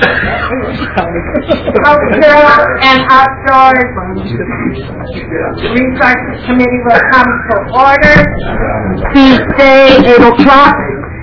Cultural and Outdoor Resources Committee will come to order. Tuesday, 8 o'clock.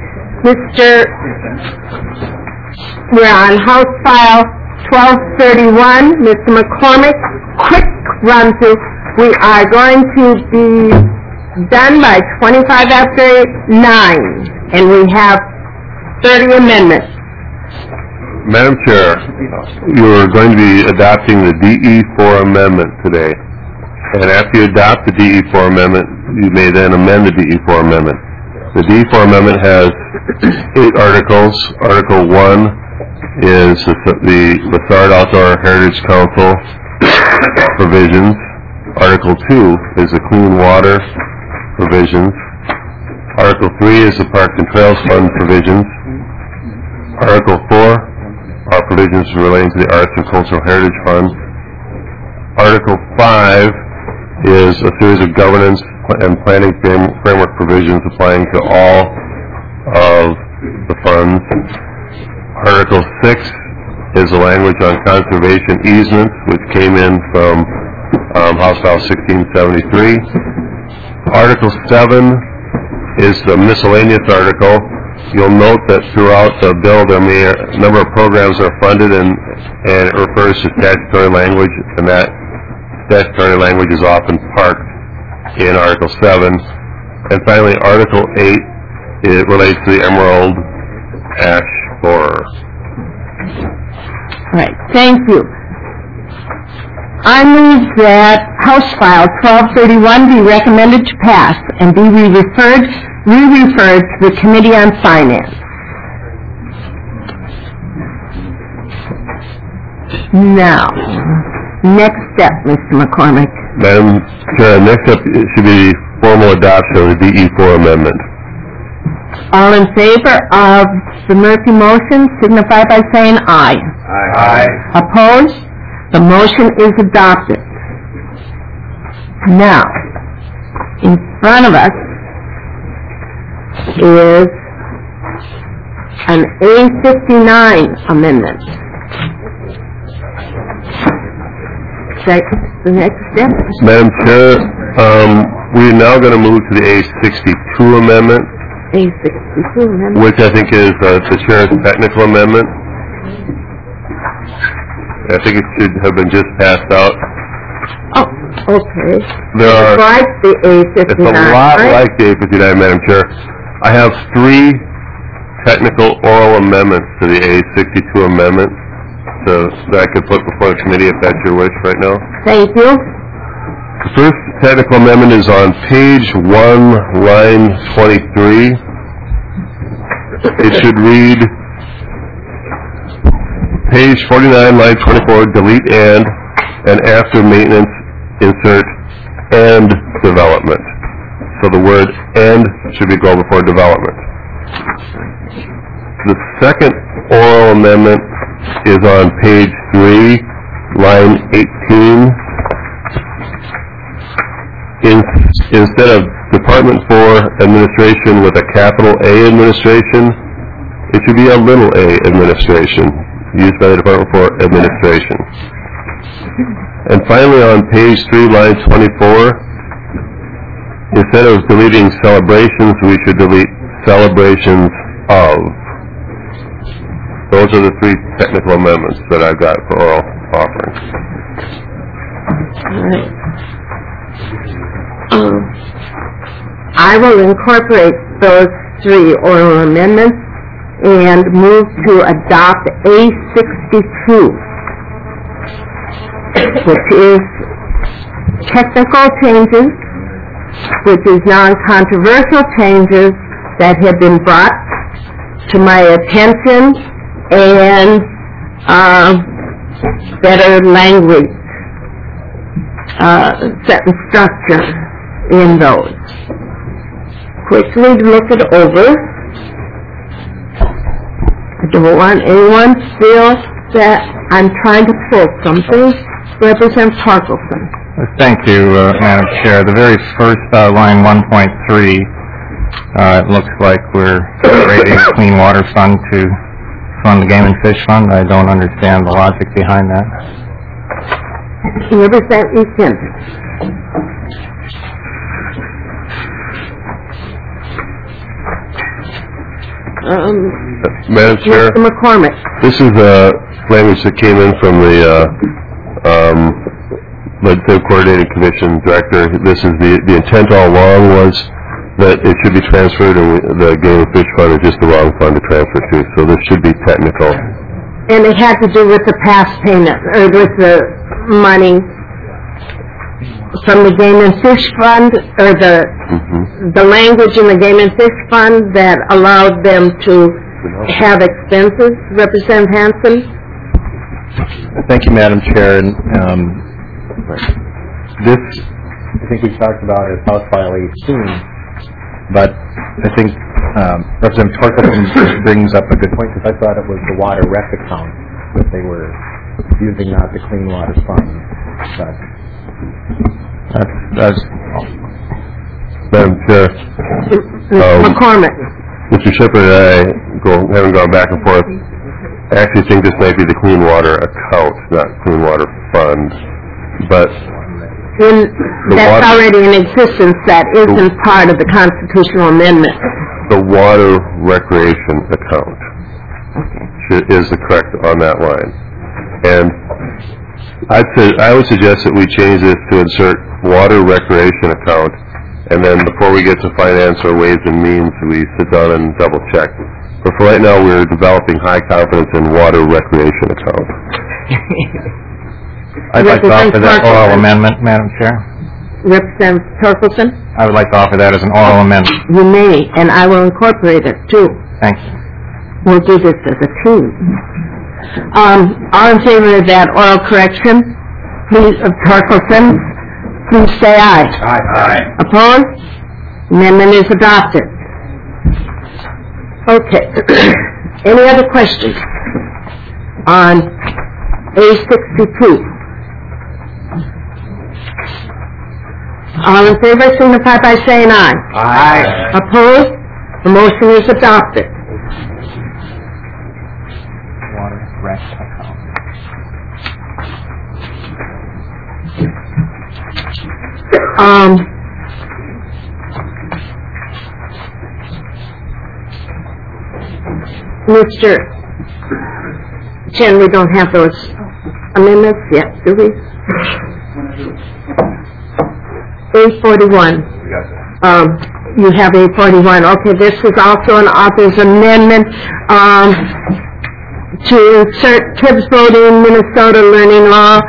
We're on House File 1231. Mr. McCormick, quick run through. We are going to be done by 25 after 9, and we have 30 amendments. Madam Chair, you are going to be adopting the DE4 amendment today. And after you adopt the DE4 amendment, you may then amend the DE4 amendment. The DE4 amendment has 8 articles. Article 1 is the Lessard Outdoor Heritage Council provisions. Article 2 is the Clean Water provisions. Article 3 is the Parks and Trails Fund provisions. Article 4 are provisions relating to the Arts and Cultural Heritage Fund. Article 5 is a series of governance and planning framework provisions applying to all of the funds. Article 6 is the language on conservation easements, which came in from House File 1673. Article 7 is the miscellaneous article. You'll note that throughout the bill there may a number of programs are funded and it refers to statutory language, and that statutory language is often parked in Article 7. And finally, Article 8, it relates to the Emerald Ash Borer. All right, thank you. I move that House File 1231 be recommended to pass and be referred to the Committee on Finance. Now, next step, Mr. McCormick. Madam Chair, next up it should be formal adoption of the DE4 amendment. All in favor of the Murphy motion signify by saying aye. Aye. Opposed? The motion is adopted. Now, in front of us is an A59 amendment. The next step? Madam Chair, we're now going to move to the A62 amendment. A62 amendment. Which I think is the Chair's technical amendment. I think it should have been just passed out. Oh, okay. It's like the A59. It's a lot like the A59, Madam Chair. I have 3 technical oral amendments to the A62 amendment that I could put before the committee if that's your wish right now. Thank you. The first technical amendment is on page 1, line 23. It should read, page 49, line 24, delete and after maintenance, insert and development. So the word and should go before development. The second oral amendment is on page 3, line 18. Instead of Department for Administration with a capital A administration, it should be a little a administration, used by the Department for Administration. And finally on page 3, line 24, instead of deleting celebrations, we should delete celebrations of. Those are the 3 technical amendments that I've got for oral offering. All right. I will incorporate those 3 oral amendments and move to adopt A62, which is technical changes, which is non-controversial changes that have been brought to my attention, and better language, sentence structure in those. Quickly look it over. I don't want anyone to feel that I'm trying to pull something. Representative Parkinson. Thank you, Madam Chair. The very first line 1.3, it looks like we're separating the Clean Water Fund to fund the Game and Fish Fund. I don't understand the logic behind that. Representative East Hampton. Madam Chair, Mr. McCormick. this is language that came in from the Legislative Coordinating Commission Director. This is the intent all along was that it should be transferred, and the Game and Fish Fund is just the wrong fund to transfer to. So this should be technical. And it had to do with the past payment, or with the money from the Game and Fish Fund, or the language in the Game and Fish Fund that allowed them to have expenses. Representative Hanson? Thank you, Madam Chair. And this, I think we talked about as House File 18, but I think Representative Torkelson brings up a good point, because I thought it was the water rec account that they were using, not the Clean Water Fund. But that's Madam Chair, McCormick. Mr. Shepherd and I haven't gone back and forth. I actually think this might be the Clean Water account, not Clean Water Fund. But That's already in existence. That isn't part of the constitutional amendment. The water recreation account is the correct on that line. And I would suggest that we change this to insert water recreation account, and then before we get to finance or ways and means, we sit down and double check. But for right now, we're developing high confidence in water recreation account. I'd like to offer that oral amendment, Madam Chair. Representative Torkelson? I would like to offer that as an oral amendment. You may, and I will incorporate it too. Thank you. We'll do this as a team. All in favor of that oral correction, please, of Torkelson, please say aye. Aye. Opposed? Amendment is adopted. Okay. Any other questions on A62? All in favor signify by saying aye. Aye. Opposed? The motion is adopted. Water rec account. Mr. Chen, we don't have those amendments yet, do we? 841. You have 841. Okay, this is also an author's amendment to insert Tibbs voting, Minnesota Learning Law,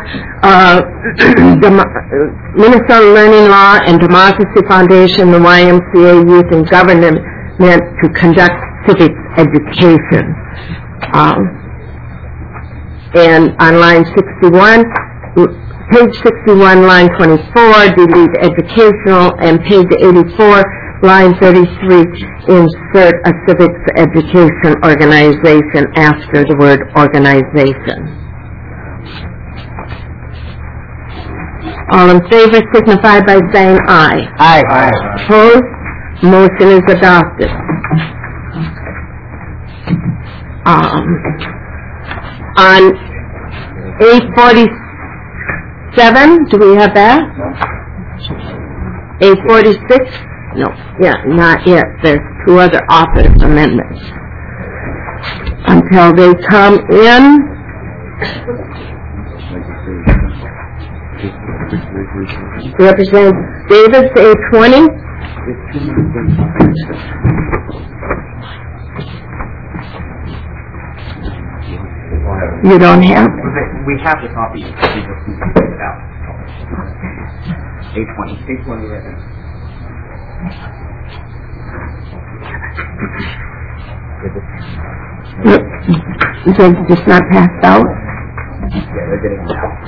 Minnesota Learning Law and Democracy Foundation, the YMCA Youth and Government to conduct civics education. And on line 61, page 61, line 24, delete educational, and page 84, line 33, insert a civics education organization after the word organization. All in favor signify by saying aye. Aye. Opposed? Motion is adopted. On 847, do we have that? 846? No, yeah, not yet. There's two other author's amendments. Until they come in, Representative Davis, 820. You don't have? We have the copy. We just need to take it out. 820. 820 right there. They're just not passed out? Yeah, they're getting it out.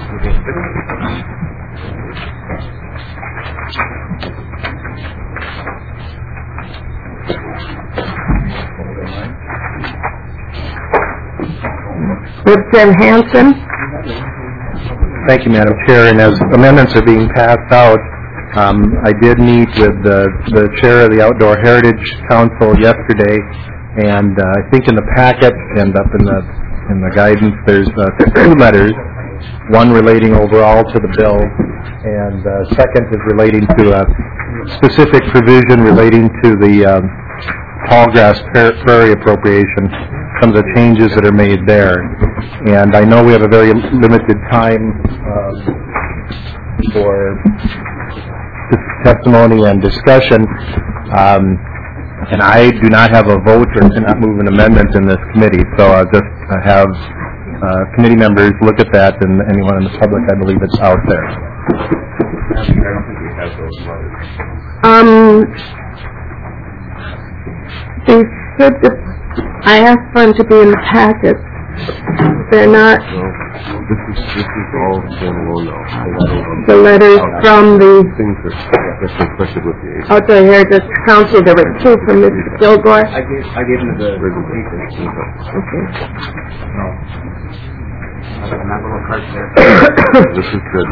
Representative Hanson? Thank you, Madam Chair. And as amendments are being passed out, I did meet with the chair of the Outdoor Heritage Council yesterday, and I think in the packet and up in the guidance there's two letters, one relating overall to the bill, and second is relating to a specific provision relating to the Tallgrass Prairie appropriation, some of the changes that are made there. And I know we have a very limited time for testimony and discussion, and I do not have a vote or cannot move an amendment in this committee, so I'll just have committee members look at that, and anyone in the public, I believe it's out there. I don't think we have those letters. They said that I asked for them to be in the packet. They're not. This is all standalone now. The letters from the. Things that's reflected with the Oh, so here, just council. There were two from Mr. Kilgore. I gave him the Okay. that little card there. This is good.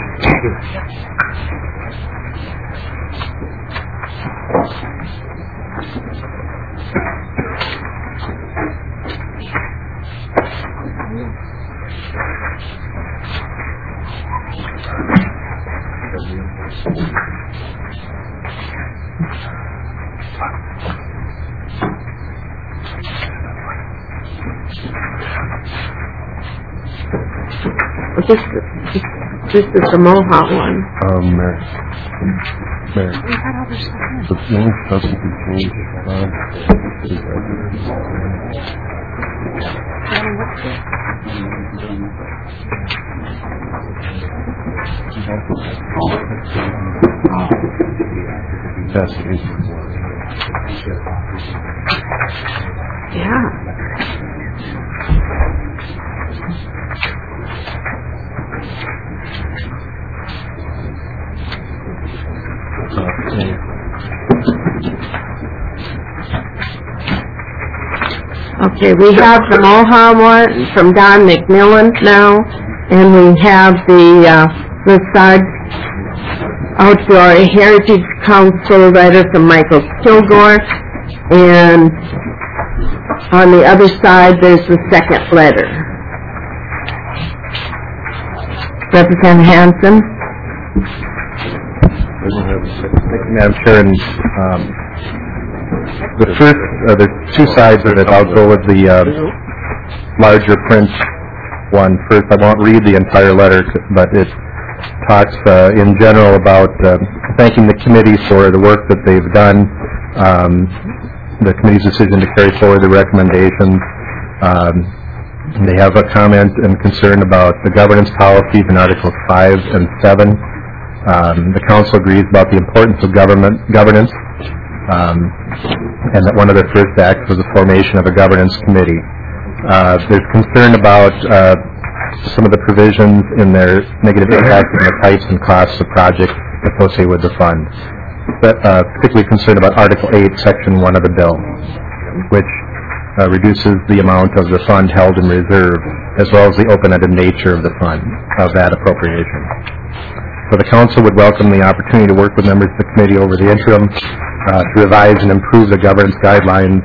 This is the Mohawk one. Mary. The only substantive change Yeah. Okay, we have the Mohawk one from Don McMillan now, and we have the Lessard Outdoor Heritage Council letter from Michael Kilgore, and on the other side there's the second letter. Representative Hanson. Madam Chair, and the first, the two sides of it, I'll go with the larger print one first. I won't read the entire letter, but it talks in general about thanking the committee for the work that they've done, the committee's decision to carry forward the recommendations. They have a comment and concern about the governance policies in Articles 5 and 7. The council agrees about the importance of governance, and that one of their first acts was the formation of a governance committee. There's concern about some of the provisions in their negative impact on the types and costs of projects associated with the fund. But, particularly concerned about Article 8, Section 1 of the bill, which reduces the amount of the fund held in reserve, as well as the open-ended nature of the fund, of that appropriation. So the council would welcome the opportunity to work with members of the committee over the interim to revise and improve the governance guidelines,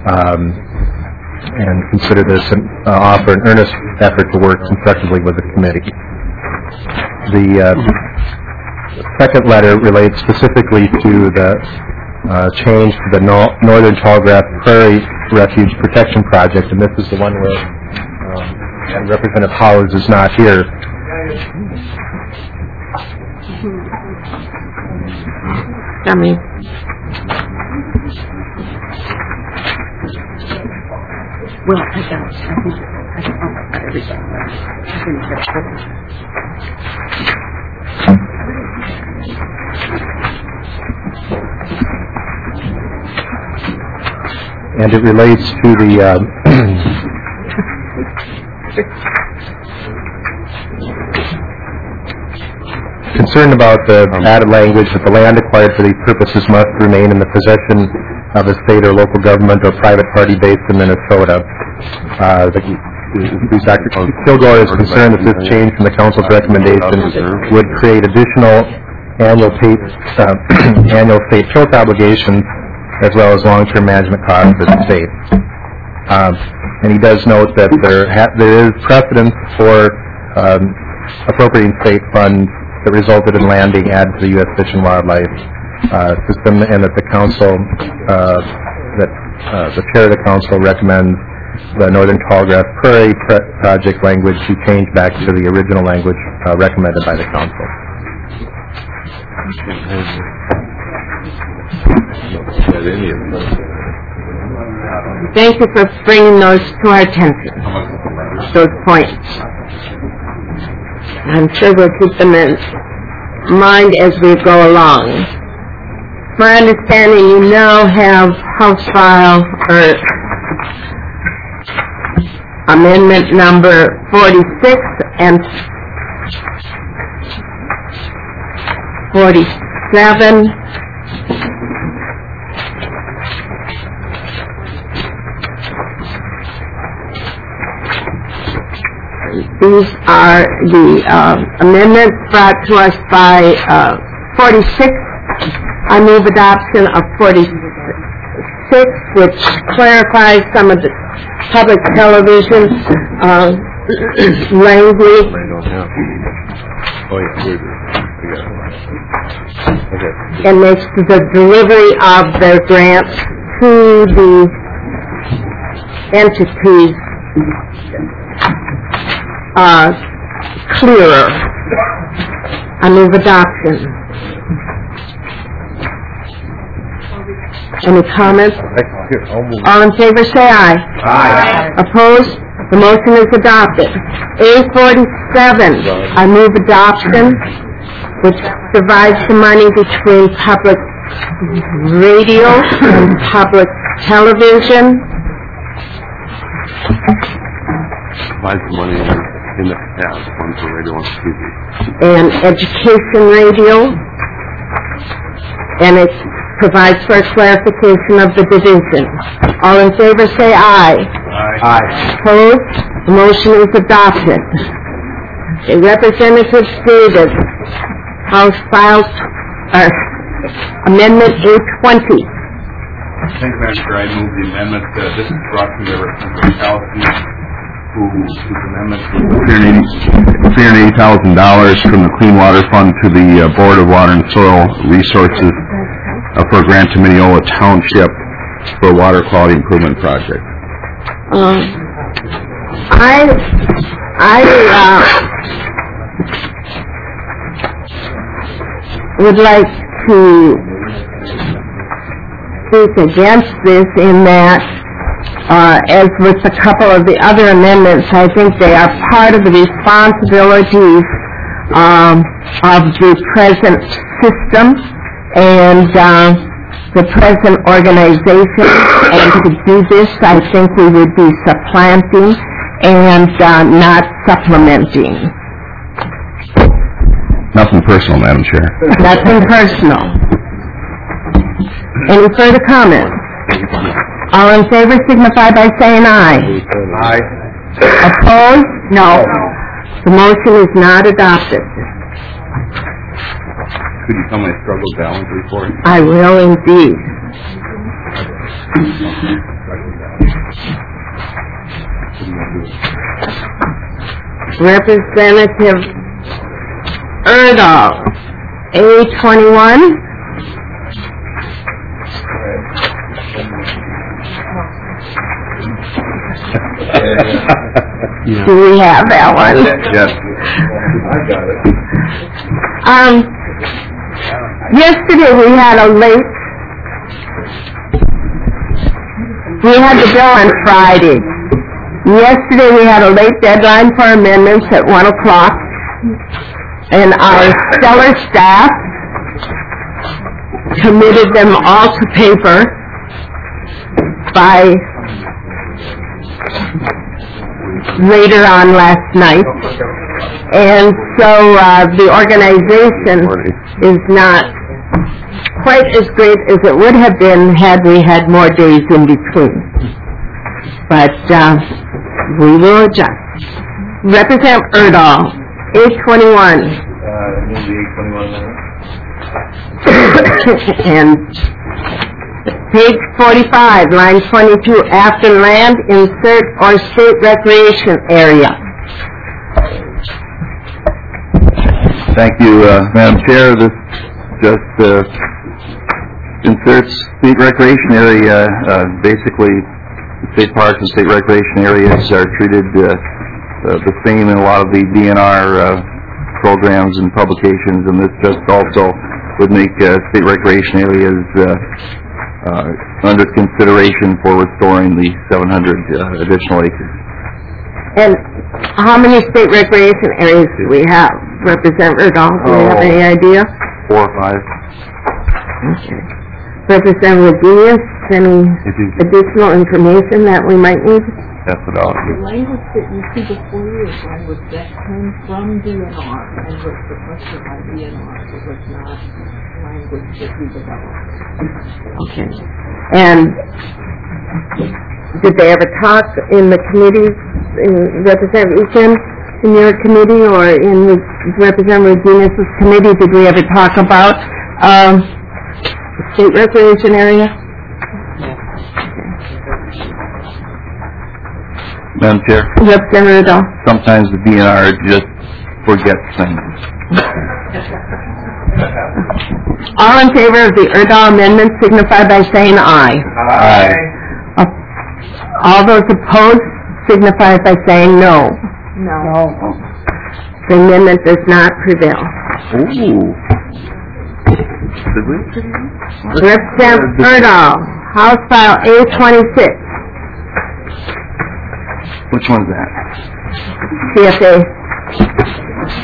and consider this and offer an earnest effort to work constructively with the committee. The second letter relates specifically to the change to the Northern Tallgrass Prairie Refuge Protection Project, and this is the one where Representative Howes is not here. Dummy. Well, I don't know about everything. And it relates to the concern about the added language that the land acquired for these purposes must remain in the possession of a state or local government or private party based in Minnesota. Dr. Kilgore is concerned that this change from the council's recommendation would create additional annual state tilt obligations, as well as long-term management costs for the state. And he does note that there is precedence for appropriating state funds that resulted in landing added to the U.S. Fish and Wildlife system, and that the council, the chair of the council recommends the Northern Tallgrass Prairie project language be changed back to the original language recommended by the council. Thank you for bringing those to our attention, those points. I'm sure we'll keep them in mind as we go along. My understanding, you now have House File or Amendment number 46 and 47. These are the amendments brought to us by 46. I move adoption of 46, which clarifies some of the public television language. And makes the delivery of their grants to the entities clearer. I move adoption. Any comments? All in favor say aye. Aye. Opposed? The motion is adopted. A47, I move adoption, which divides the money between public radio and public television. Divides the money in the half, one for radio, one for TV. And education radio. And it provides for a clarification of the division. All in favor say aye. Aye. Opposed? The motion is adopted. A Representative Davis, House File Amendment A20. Thank you, Madam Chair. I move the amendment. This is brought from the Representative Kowalski, whose amendment $380,000 from the Clean Water Fund to the Board of Water and Soil Resources for a grant to Mineola Township for a water quality improvement project. I would like to speak against this in that, as with a couple of the other amendments, I think they are part of the responsibilities of the present system and the present organization, and to do this, I think we would be supplanting and not supplementing. Nothing personal, Madam Chair. Nothing personal. Any further comments? All in favor signify by saying aye. Aye. Opposed? No. The motion is not adopted. Could you tell my struggle balance report? I will indeed. Representative Erdahl, A21. Do we have that one? Yes. I got it. Yesterday we had the bill on Friday. Yesterday we had a late deadline for amendments at 1 o'clock, and our stellar staff committed them all to paper by later on last night. And so the organization is not quite as great as it would have been had we had more days in between. But we will adjust. Representative Erdahl, A21. And Page 45, line 22, after land, insert or state recreation area. Thank you, Madam Chair. This just inserts state recreation area. Basically, state parks and state recreation areas are treated the same in a lot of the DNR programs and publications, and this just also would make state recreation areas under consideration for restoring the 700 additional acres. And how many state recreation areas do we have? Representative Rudolph, do you have any idea? 4 or 5. Okay. Representative Genius, any additional information that we might need? That's about it. The language that you see before you is language that came from DNR and was requested by DNR. It was not language that we developed. Okay. And did they ever talk in the committees, in Representative Eakin, in your committee, or in Representative Genius's committee? Did we ever talk about state recreation area? Madam Chair, Representative Rudolph. sometimes the DNR just forgets things. All in favor of the Erdahl amendment signify by saying aye. Aye. All those opposed signify by saying no. No. The amendment does not prevail. Ooh. Did we? Representative Erdahl, House File A26, Which one's that? CFA.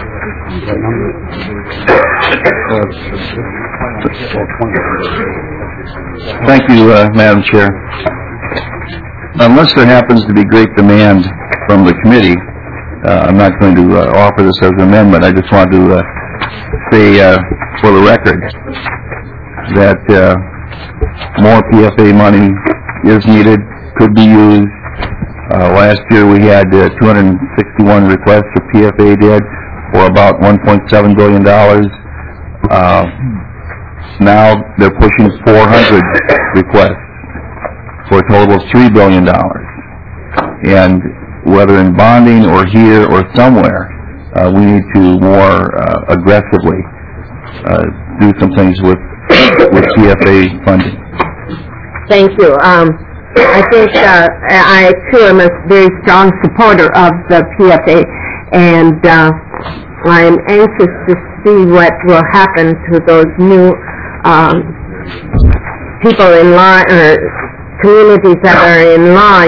Thank you, Madam Chair. Unless there happens to be great demand from the committee, I'm not going to offer this as an amendment. I just want to say for the record that more PFA money is needed, could be used. Last year we had 261 requests for PFA debt for about $1.7 billion. Now they're pushing 400 requests for a total of $3 billion. And whether in bonding or here or somewhere, we need to more aggressively do some things with PFA funding. Thank you. I think I, too, am a very strong supporter of the PFA, and I'm anxious to see what will happen to those new people in line, or communities that are in line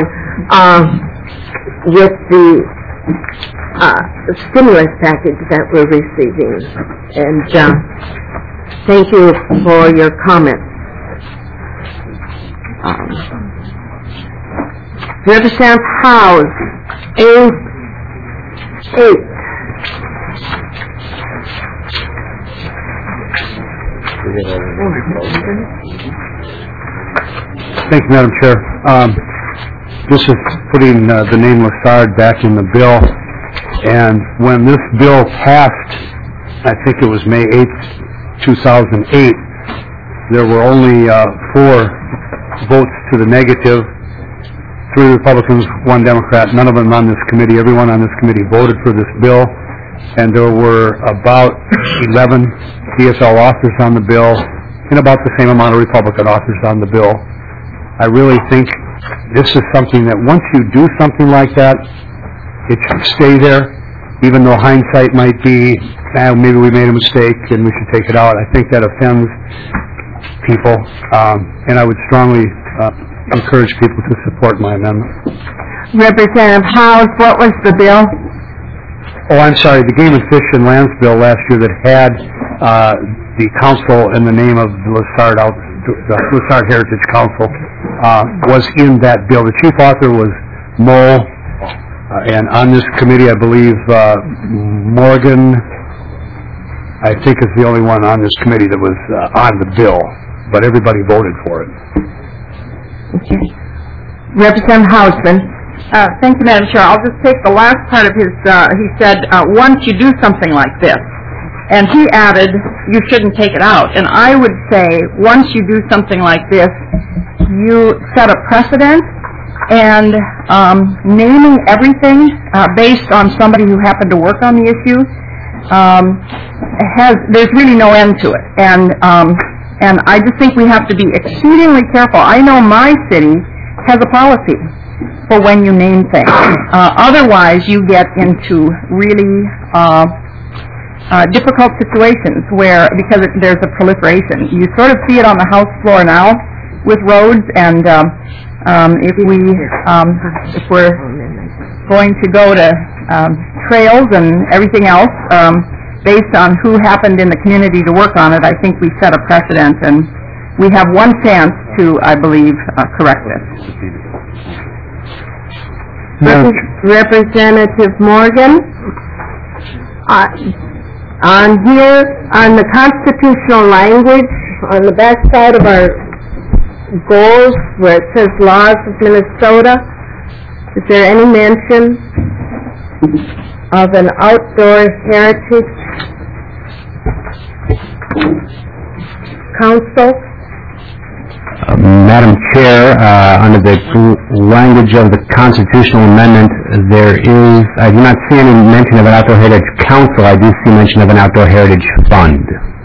with the stimulus package that we're receiving. And thank you for your comments. Representative House, A8. Thank you, Madam Chair. This is putting the name Lessard back in the bill, and when this bill passed, I think it was May 8th, 2008, there were only 4 votes to the negative, 3 Republicans, 1 Democrat, none of them on this committee. Everyone on this committee voted for this bill, and there were about 11 DSL authors on the bill and about the same amount of Republican authors on the bill. I really think this is something that once you do something like that, it should stay there, even though hindsight might be, maybe we made a mistake and we should take it out. I think that offends people, and I would strongly encourage people to support my amendment. Representative House, what was the bill? Oh, I'm sorry, the Game and Fish and Lands bill last year that had the council in the name of the Lessard Heritage Council was in that bill. The chief author was Mo, and on this committee, I believe Morgan, I think, is the only one on this committee that was on the bill, but everybody voted for it. Okay. Representative Hausman. Thank you, Madam Chair. I'll just take the last part of his, he said, once you do something like this. And he added, you shouldn't take it out. And I would say, once you do something like this, you set a precedent, and naming everything based on somebody who happened to work on the issue, there's really no end to it. And I just think we have to be exceedingly careful. I know my city has a policy for when you name things. Otherwise, you get into really difficult situations because there's a proliferation. You sort of see it on the House floor now with roads, and if we're going to go to trails and everything else based on who happened in the community to work on it, I think we set a precedent, and we have one chance to, I believe, correct this. Representative Morgan, on the constitutional language, on the back side of our goals, where it says laws of Minnesota, is there any mention of an outdoor heritage council? Madam Chair, under the language of the constitutional amendment, I do not see any mention of an outdoor heritage council. I do see mention of an outdoor heritage fund.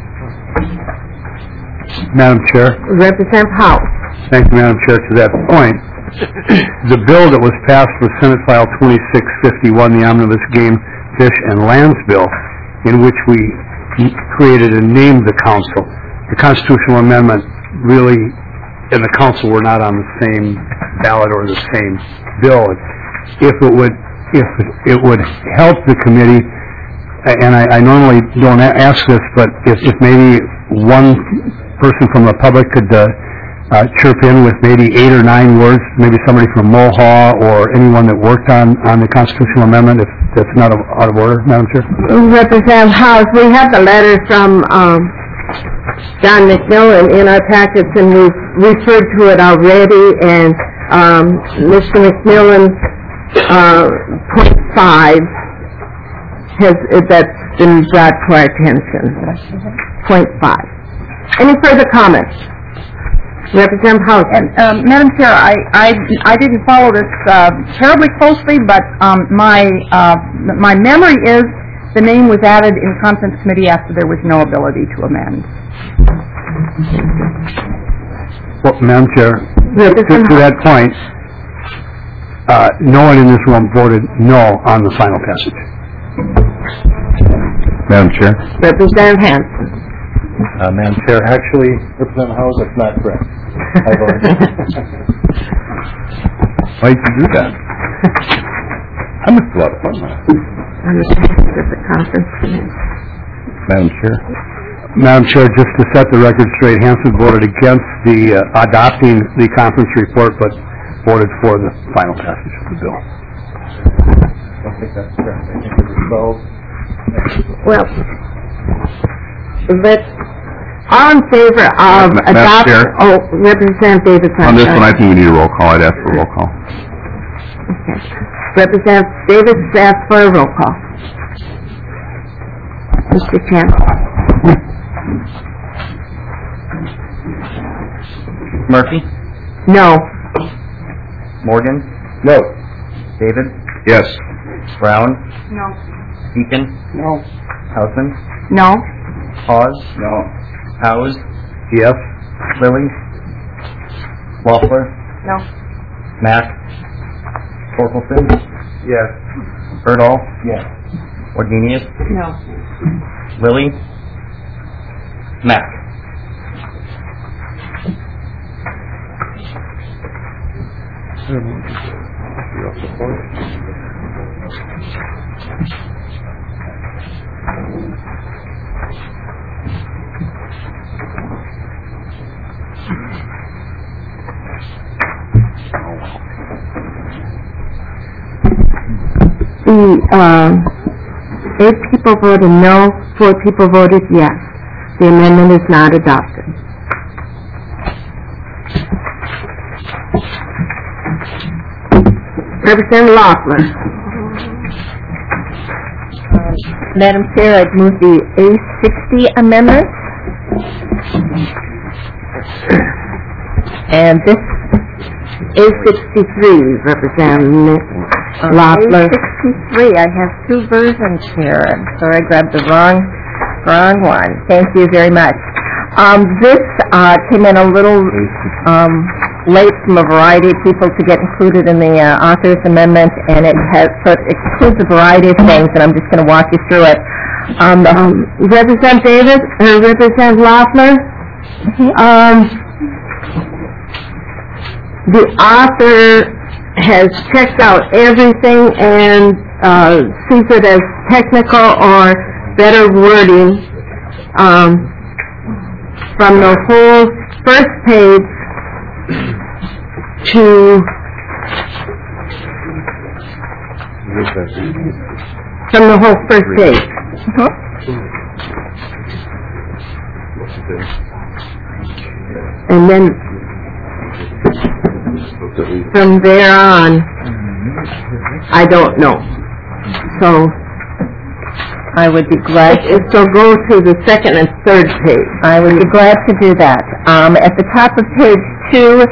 Madam Chair. Representative House. Thank you, Madam Chair. To that point, the bill that was passed was Senate File 2651, the Omnibus Game, Fish, and Lands Bill, in which we created and named the council. The constitutional amendment really and the council were not on the same ballot or the same bill. If it would help the committee, and I normally don't ask this, but if maybe one person from the public could chirp in with maybe 8 or 9 words, maybe somebody from Mohaw or anyone that worked on the constitutional amendment, if that's not out of order, Madam Chair. Representative House, we have the letter from John McMillan in our packets, and we've referred to it already, and Mr. McMillan's point 5 that's been brought to our attention. Point 5. Any further comments? Representative House. Madam Chair, I didn't follow this terribly closely, but my memory is the name was added in conference committee after there was no ability to amend. Well, Madam Chair, to that point, no one in this room voted no on the final passage. Madam Chair. Representative Hanson. Madam Chair, actually, Representative House, that's not correct. I voted. Why did you do that? I must have a lot of fun. Madam Chair. Madam Chair, just to set the record straight, Hanson voted against the adopting the conference report, but voted for the final passage of the bill. I don't think that's correct. I think it was 12. Well, all in favor of adopting... Oh, Representative Davis. On this one, I think we need a roll call. I'd ask for a roll call. Okay. Representative Davis asked for a roll call. Mr. Chairman. Murphy? No. Morgan? No. David? Yes. Brown? No. Deacon? No. Hausman? No. Hawes? No. Howes? Yes. Lilly? Loeffler? No. Mack? Torkelson? Yes. Erdahl? Yes. Wardenius? No. Lilly? Mack? The 8 people voted no, 4 people voted yes. The amendment is not adopted. Representative Loeffler. Madam Chair, I'd move the A60 amendment. And this A63, Representative Loeffler. A63, I have two versions here. I'm sorry, I grabbed the wrong one. Thank you very much. This came in a little late from a variety of people to get included in the author's amendment, and it includes a variety of things, and I'm just going to walk you through it. Representative Davis, Representative Loeffler, the author has checked out everything and sees it as technical or better wording from the whole first page to from the whole first page. And then from there on, I don't know. So I would be glad to go to the second and third page. I would be glad to do that. At the top of page 2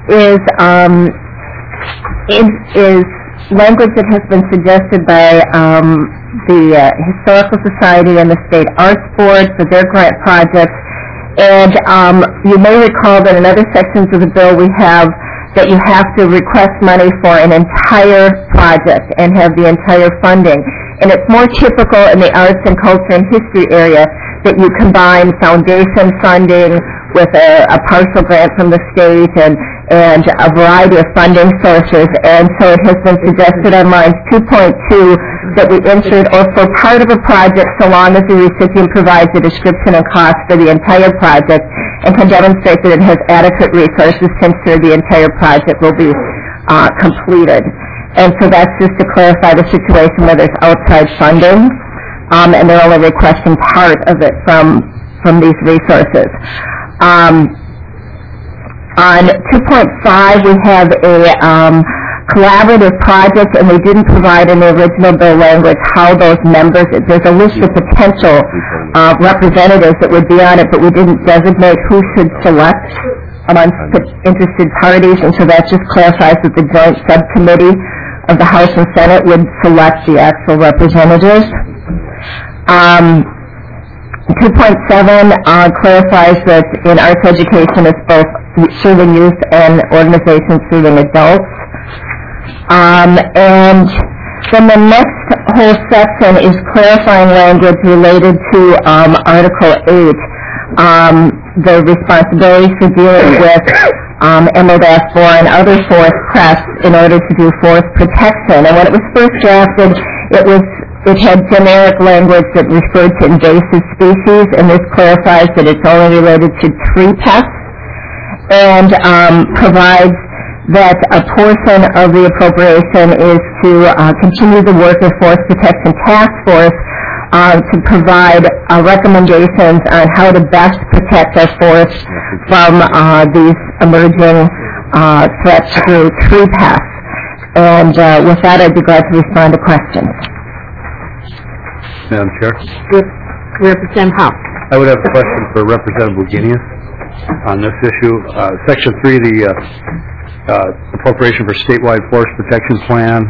is language that has been suggested by the Historical Society and the State Arts Board for their grant projects. And you may recall that in other sections of the bill we have that you have to request money for an entire project and have the entire funding. And it's more typical in the arts and culture and history area that you combine foundation funding with a partial grant from the state and a variety of funding sources. And so it has been suggested on lines 2.2 that we insert or for part of a project so long as the recipient provides a description and cost for the entire project and can demonstrate that it has adequate resources to ensure the entire project will be completed. And so that's just to clarify the situation where there's outside funding and they're only requesting part of it from these resources. On 2.5, we have a collaborative project, and we didn't provide in the original bill language how those members, there's a list of potential representatives that would be on it, but we didn't designate who should select amongst interested parties, and so that just clarifies that the joint subcommittee of the House and Senate would select the actual representatives. 2.7 clarifies that in arts education it's both serving youth and organizations serving adults. And then the next whole section is clarifying language related to Article 8, the responsibilities for dealing with Emerald Ash Borer and other forest crests in order to do forest protection. And when it was first drafted, it had generic language that referred to invasive species, and this clarifies that it's only related to tree pests and provides that a portion of the appropriation is to continue the work of Forest Protection Task Force to provide recommendations on how to best protect our forests from these emerging threats through tree pests. And with that, I'd be glad to respond to questions. Madam Chair? Representative Howe. I would have a question for Representative Wagenius on this issue. Section 3, the appropriation for statewide forest protection plan.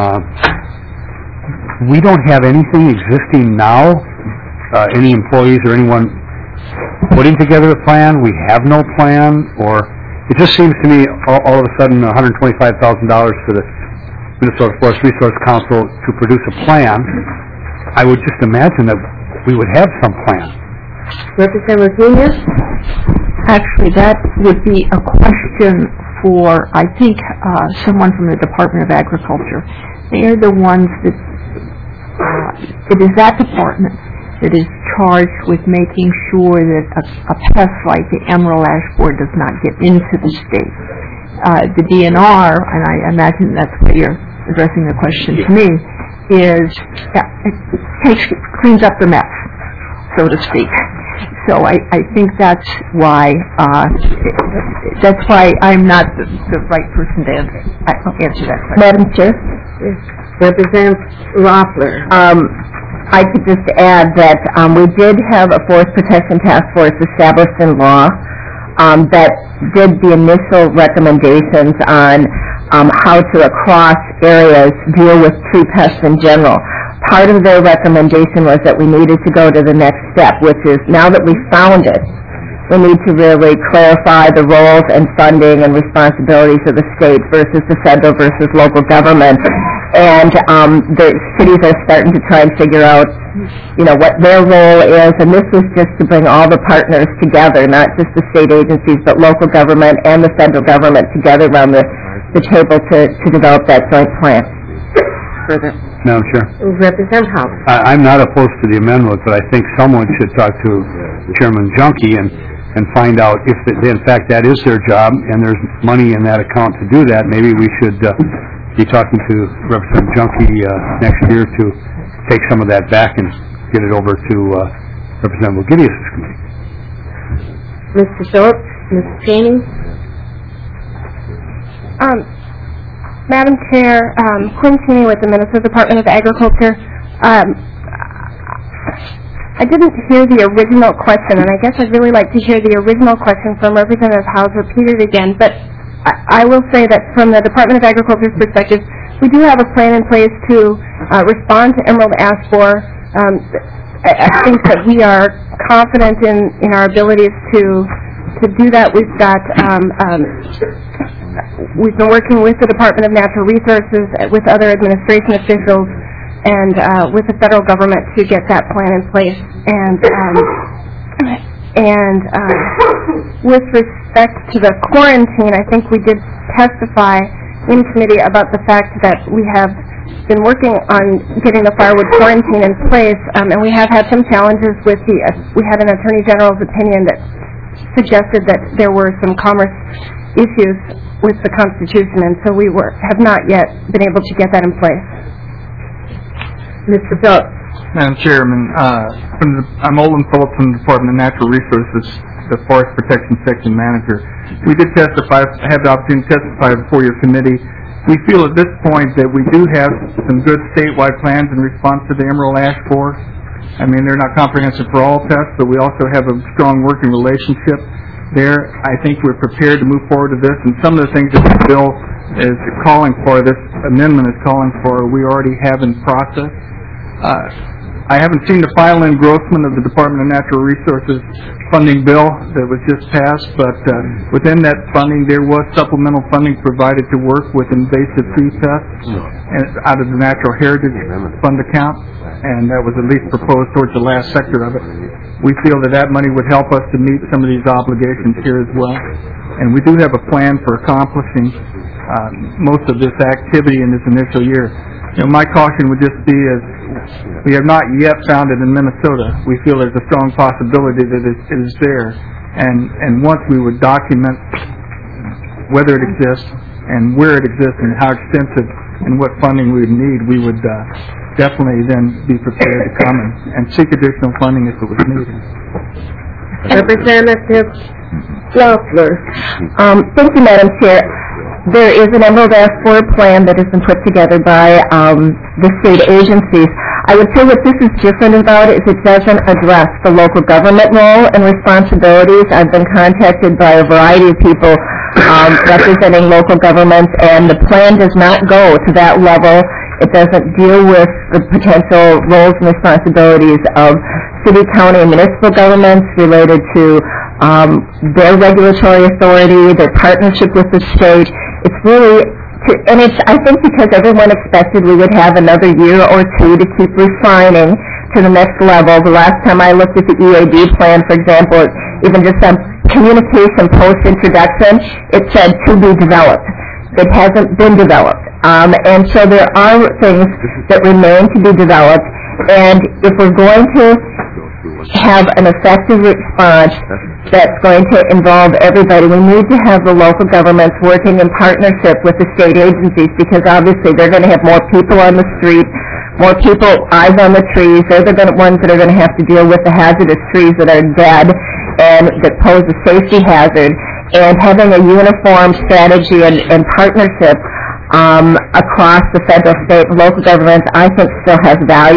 We don't have anything existing now, any employees or anyone putting together a plan. We have no plan, or it just seems to me all of a sudden $125,000 for the Minnesota Forest Resource Council to produce a plan. I would just imagine that we would have some plan. Representative Wagenius? Actually, that would be a question for, I think, someone from the Department of Agriculture. They are the ones that, it is that department that is charged with making sure that a pest like the emerald ash borer does not get into the state. The DNR, and I imagine that's what you're addressing the question to me, is, cleans up the mess, so to speak. So I think that's why I'm not the right person to answer that question. Madam Chair? Yes. Representative Loeffler. I could just add that we did have a Forest Protection Task Force established in law that did the initial recommendations on how to, across areas, deal with tree pests in general. Part of their recommendation was that we needed to go to the next step, which is, now that we found it, we need to really clarify the roles and funding and responsibilities of the state versus the federal versus local government. And the cities are starting to try and figure out, what their role is. And this was just to bring all the partners together, not just the state agencies, but local government and the federal government together around the table to develop that joint plan. Further. Madam Chair. Representative House. I'm not opposed to the amendment, but I think someone should talk to Chairman Junkie and find out if, in fact, that is their job and there's money in that account to do that. Maybe we should be talking to Representative Junkie next year to take some of that back and get it over to Representative Gideon's committee. Mr. Phillips, Ms. Cheney. Madam Chair, Quinn Cheney with the Minnesota Department of Agriculture. I didn't hear the original question, and I guess I'd really like to hear the original question from Representative House repeated again. But I will say that from the Department of Agriculture's perspective, we do have a plan in place to respond to Emerald Ash Borer. I think that we are confident in our abilities to do that. We've got we've been working with the Department of Natural Resources, with other administration officials, and with the federal government to get that plan in place. And with respect to the quarantine, I think we did testify in committee about the fact that we have been working on getting the firewood quarantine in place, and we have had some challenges with we had an Attorney General's opinion that suggested that there were some commerce issues with the Constitution, and so we have not yet been able to get that in place. Mr. Phillips. Madam Chairman, I'm Olin Phillips from the Department of Natural Resources, the Forest Protection Section Manager. We did testify, have the opportunity to testify before your committee. We feel at this point that we do have some good statewide plans in response to the Emerald Ash Borer. I mean, they're not comprehensive for all pests, but we also have a strong working relationship there. I think we're prepared to move forward to this, and some of the things that the bill is calling for, this amendment is calling for, we already have in process. I haven't seen the final engrossment of the Department of Natural Resources funding bill that was just passed, but within that funding there was supplemental funding provided to work with invasive tree pests out of the Natural Heritage Fund account, and that was at least proposed towards the last sector of it. We feel that that money would help us to meet some of these obligations here as well, and we do have a plan for accomplishing most of this activity in this initial year. My caution would just be as we have not yet found it in Minnesota. We feel there's a strong possibility that it is there, and once we would document whether it exists and where it exists and how extensive and what funding we would need, we would definitely then be prepared to come and seek additional funding if it was needed. Representative Loeffler. Thank you, Madam Chair. There is an Emerald Ash Borer plan that has been put together by the state agencies. I would say what this is different about is it doesn't address the local government role and responsibilities. I've been contacted by a variety of people representing local governments, and the plan does not go to that level. It doesn't deal with the potential roles and responsibilities of city, county, and municipal governments related to their regulatory authority, their partnership with the state. It's really, and it's, I think because everyone expected we would have another year or two to keep refining to the next level. The last time I looked at the EAD plan, for example, even just some communication post-introduction, it said to be developed. It hasn't been developed. And so there are things that remain to be developed, and if we're going to have an effective response that's going to involve everybody, we need to have the local governments working in partnership with the state agencies, because obviously they're going to have more people on the street, more people, eyes on the trees. They're the ones that are going to have to deal with the hazardous trees that are dead and that pose a safety hazard. And having a uniform strategy and partnership across the federal, state, and local governments, I think still has value.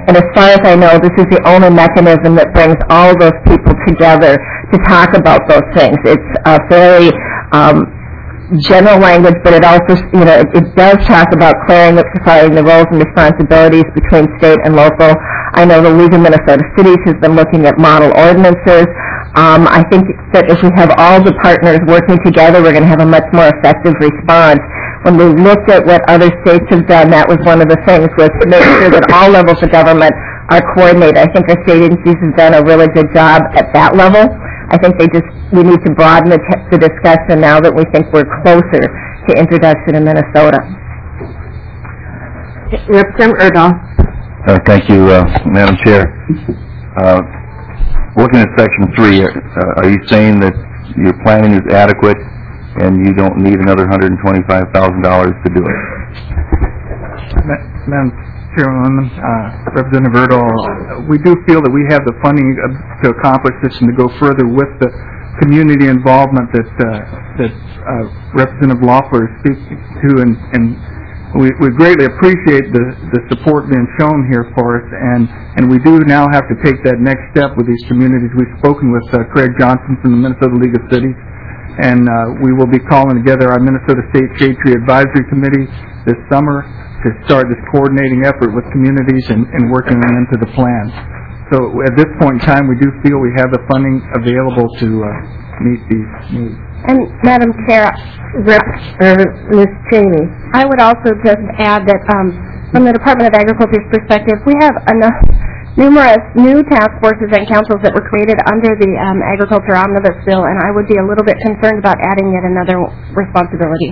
And as far as I know, this is the only mechanism that brings all those people together to talk about those things. It's a very general language, but it also, it does talk about clarifying the roles and responsibilities between state and local. I know the League of Minnesota Cities has been looking at model ordinances. I think that if we have all the partners working together, we're going to have a much more effective response. When we looked at what other states have done, that was one of the things, was to make sure that all levels of government are coordinated. I think our state agencies have done a really good job at that level. I think we need to broaden the discussion now that we think we're closer to introduction in Minnesota. Representative Erdahl. Thank you, Madam Chair. Looking at Section 3, are you saying that your planning is adequate and you don't need another $125,000 to do it? Madam Chairwoman, Representative Erdahl, we do feel that we have the funding to accomplish this and to go further with the community involvement that Representative Loeffler is speaking to, and we greatly appreciate the support being shown here for us, and we do now have to take that next step with these communities. We've spoken with Craig Johnson from the Minnesota League of Cities, and we will be calling together our Minnesota State Shade Tree Advisory Committee this summer to start this coordinating effort with communities and working them into the plan. So at this point in time, we do feel we have the funding available to meet these needs. And Madam Chair, Ms. Cheney. I would also just add that from the Department of Agriculture's perspective, we have numerous new task forces and councils that were created under the Agriculture Omnibus Bill, and I would be a little bit concerned about adding yet another responsibility.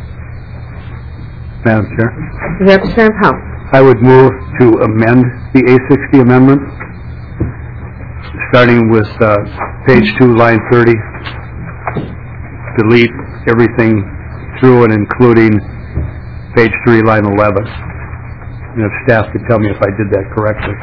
Madam Chair, Representative Howe. I would move to amend the A60 amendment, starting with page 2, line 30. Delete everything through and including page 3, line 11. And if staff could tell me if I did that correctly.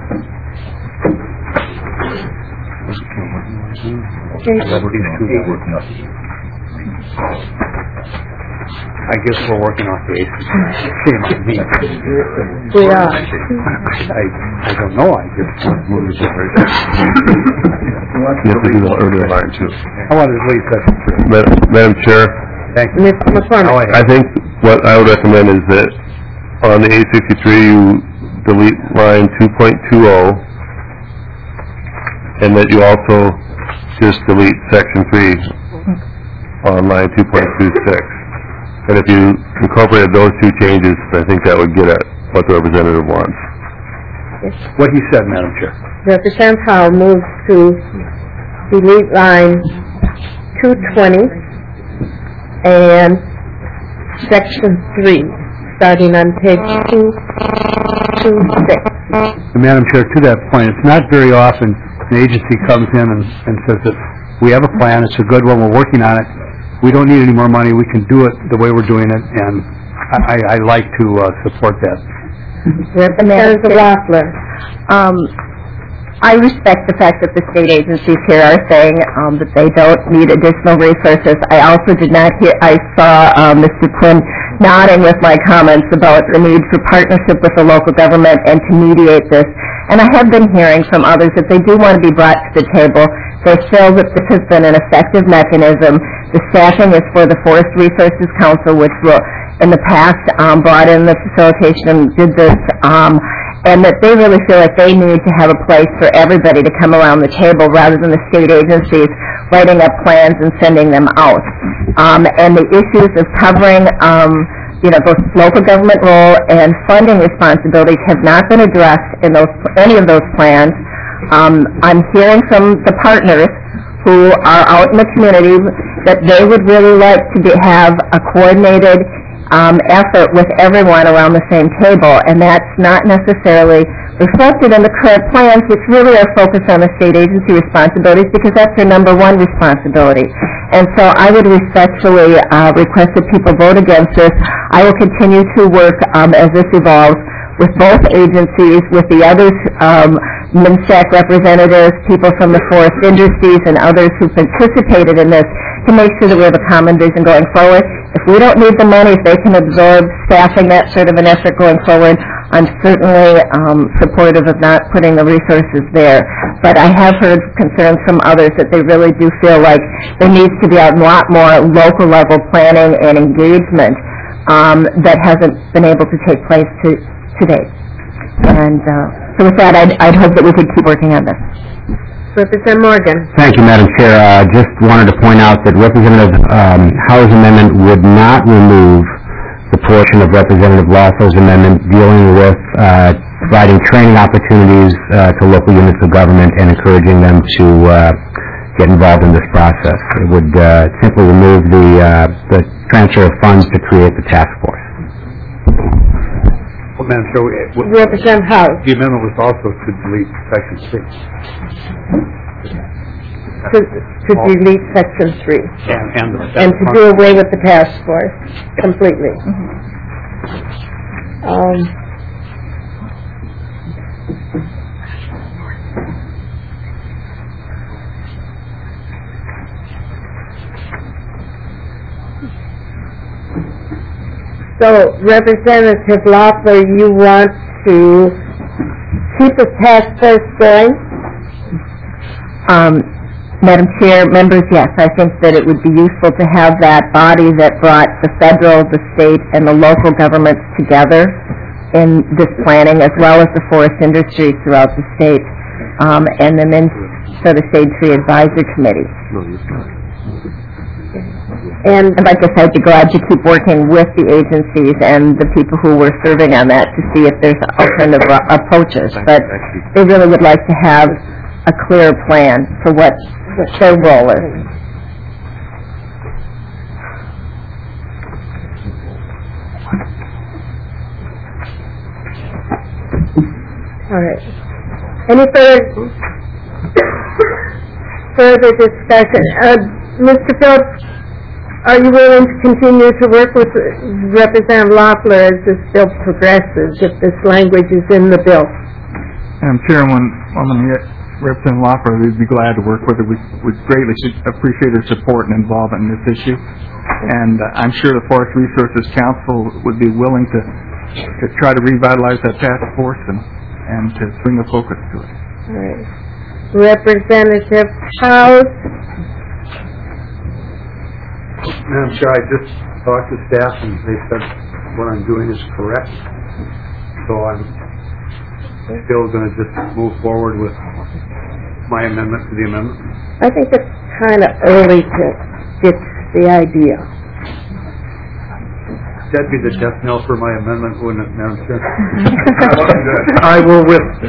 I guess we're working off the A60. Shame on me. We are. I don't know. I just moved it right. You have to do the earlier line, too. I want to delete section 3. Madam Chair, Thank you. Mr. McCormick. I think what I would recommend is that on the A63, you delete line 2.20, and that you also just delete section 3 on line 2.26. And if you incorporated those two changes, I think that would get at what the representative wants. What he said, Madam Chair. Representative Howe moves to delete line 220 and section 3, starting on page 226. Madam Chair, to that point, it's not very often an agency comes in and says that we have a plan, it's a good one, we're working on it, we don't need any more money, we can do it the way we're doing it, and I like to support that. Representative Loeffler. I respect the fact that the state agencies here are saying that they don't need additional resources. I also did not hear, I saw Mr. Quinn nodding with my comments about the need for partnership with the local government and to mediate this. And I have been hearing from others that they do want to be brought to the table. They feel that this has been an effective mechanism. The staffing is for the Forest Resources Council, which will, in the past, brought in the facilitation and did this, and that they really feel like they need to have a place for everybody to come around the table rather than the state agencies writing up plans and sending them out. And the issues of covering both local government role and funding responsibilities have not been addressed in any of those plans. I'm hearing from the partners who are out in the community that they would really like to have a coordinated effort with everyone around the same table, and that's not necessarily reflected in the current plans, which really are focused on the state agency responsibilities because that's their number one responsibility. And so I would respectfully request that people vote against this. I will continue to work as this evolves with both agencies, with the others, MNSTAC representatives, people from the forest industries, and others who participated in this to make sure that we have a common vision going forward. If we don't need the money, if they can absorb staffing that sort of an effort going forward, I'm certainly supportive of not putting the resources there. But I have heard concerns from others that they really do feel like there needs to be a lot more local level planning and engagement that hasn't been able to take place to date. And so with that, I'd hope that we could keep working on this. Representative Morgan. Thank you, Madam Chair. Just wanted to point out that Representative Howe's amendment would not remove the portion of Representative Loeffler's amendment dealing with providing training opportunities to local units of government and encouraging them to get involved in this process. It would simply remove the transfer of funds to create the task force. Well, Madam Chair, Representative Howe. the amendment was also to delete Section 6. To delete Section 3. And To do away with the task force completely. So, Representative Loeffler, you want to keep the task force going? Madam Chair, members, yes, I think that it would be useful to have that body that brought the federal, the state, and the local governments together in this planning, as well as the forest industry throughout the state, and the Minnesota Shade Tree Advisory Committee. And like I said, I'd be glad to keep working with the agencies and the people who were serving on that to see if there's alternative approaches. But they really would like to have a clear plan for what their role is. All right. Any further discussion? Mr. Phillips, are you willing to continue to work with Representative Loeffler as this bill progresses, if this language is in the bill? Madam Chairwoman, Representative Loeffler, we'd be glad to work with her. We would greatly appreciate her support and involvement in this issue. And I'm sure the Forest Resources Council would be willing to try to revitalize that task force and to bring a focus to it. All right. Representative House. Madam Chair, I just talked to staff and they said what I'm doing is correct. So I'm still going to just move forward with my amendment to the amendment. I think it's kind of early to ditch the idea. That'd be the death knell for my amendment, wouldn't it, Madam Chair? I will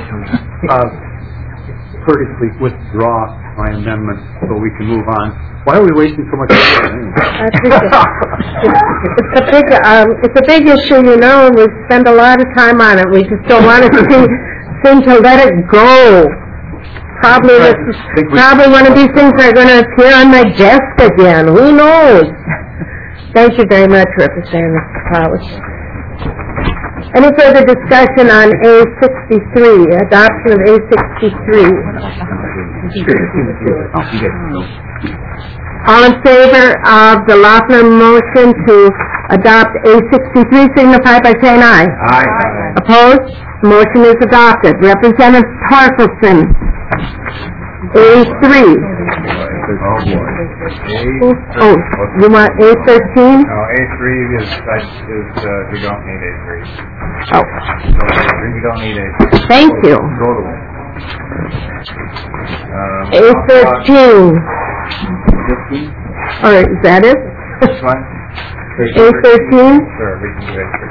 courteously withdraw my amendment so we can move on. Why are we wasting so much time? It's a big issue, you know, and we spend a lot of time on it. We just don't want to seem to let it go. Probably one of these things are going to appear on my desk again. Who knows? Thank you very much, Representative Powers. Any further discussion on A63, adoption of A63? All in favor of the Loeffler motion to adopt A63 signify by saying aye. Aye. Opposed? Motion is adopted. Representative Tarkelson, A3. Oh, you want A13? No, A3 is we don't need A3. Oh. We don't need A3. Thank you. A13. All right, is that it? Which one? A13? Sure, we can do A3.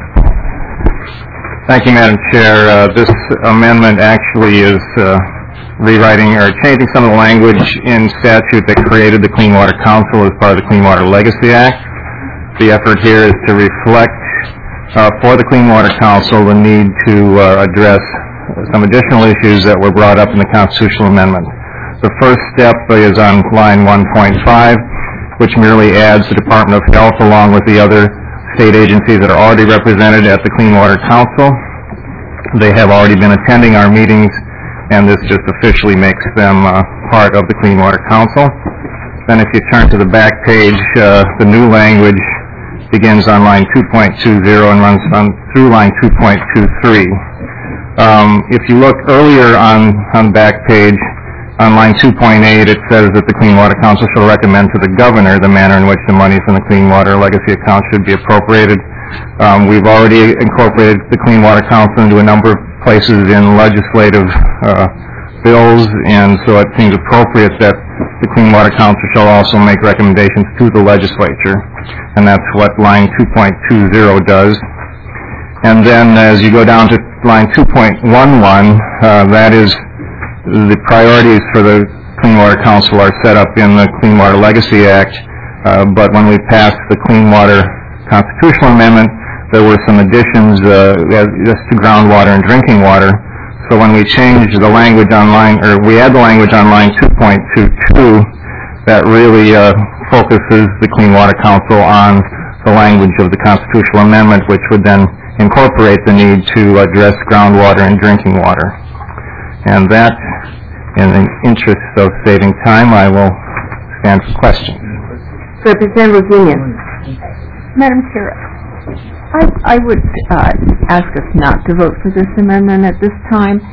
Thank you, Madam Chair. This amendment actually is rewriting or changing some of the language in statute that created the Clean Water Council as part of the Clean Water Legacy Act. The effort here is to reflect for the Clean Water Council the need to address some additional issues that were brought up in the constitutional amendment. The first step is on line 1.5, which merely adds the Department of Health along with the other state agencies that are already represented at the Clean Water Council. They have already been attending our meetings, and this just officially makes them part of the Clean Water Council. Then if you turn to the back page, the new language begins on line 2.20 and runs through line 2.23. If you look earlier on the back page, on line 2.8, it says that the Clean Water Council shall recommend to the governor the manner in which the monies in the Clean Water Legacy account should be appropriated. We've already incorporated the Clean Water Council into a number of places in legislative bills, and so it seems appropriate that the Clean Water Council shall also make recommendations to the legislature, and that's what line 2.20 does. And then as you go down to line 2.11, that is the priorities for the Clean Water Council are set up in the Clean Water Legacy Act, but when we passed the Clean Water Constitutional Amendment, there were some additions just to groundwater and drinking water. So when we change the language on line, or we add the language on line 2.22, that really focuses the Clean Water Council on the language of the Constitutional Amendment, which would then incorporate the need to address groundwater and drinking water. And that, in the interest of saving time, I will stand for questions. Representative Virginia. Madam Chair, I would ask us not to vote for this amendment at this time.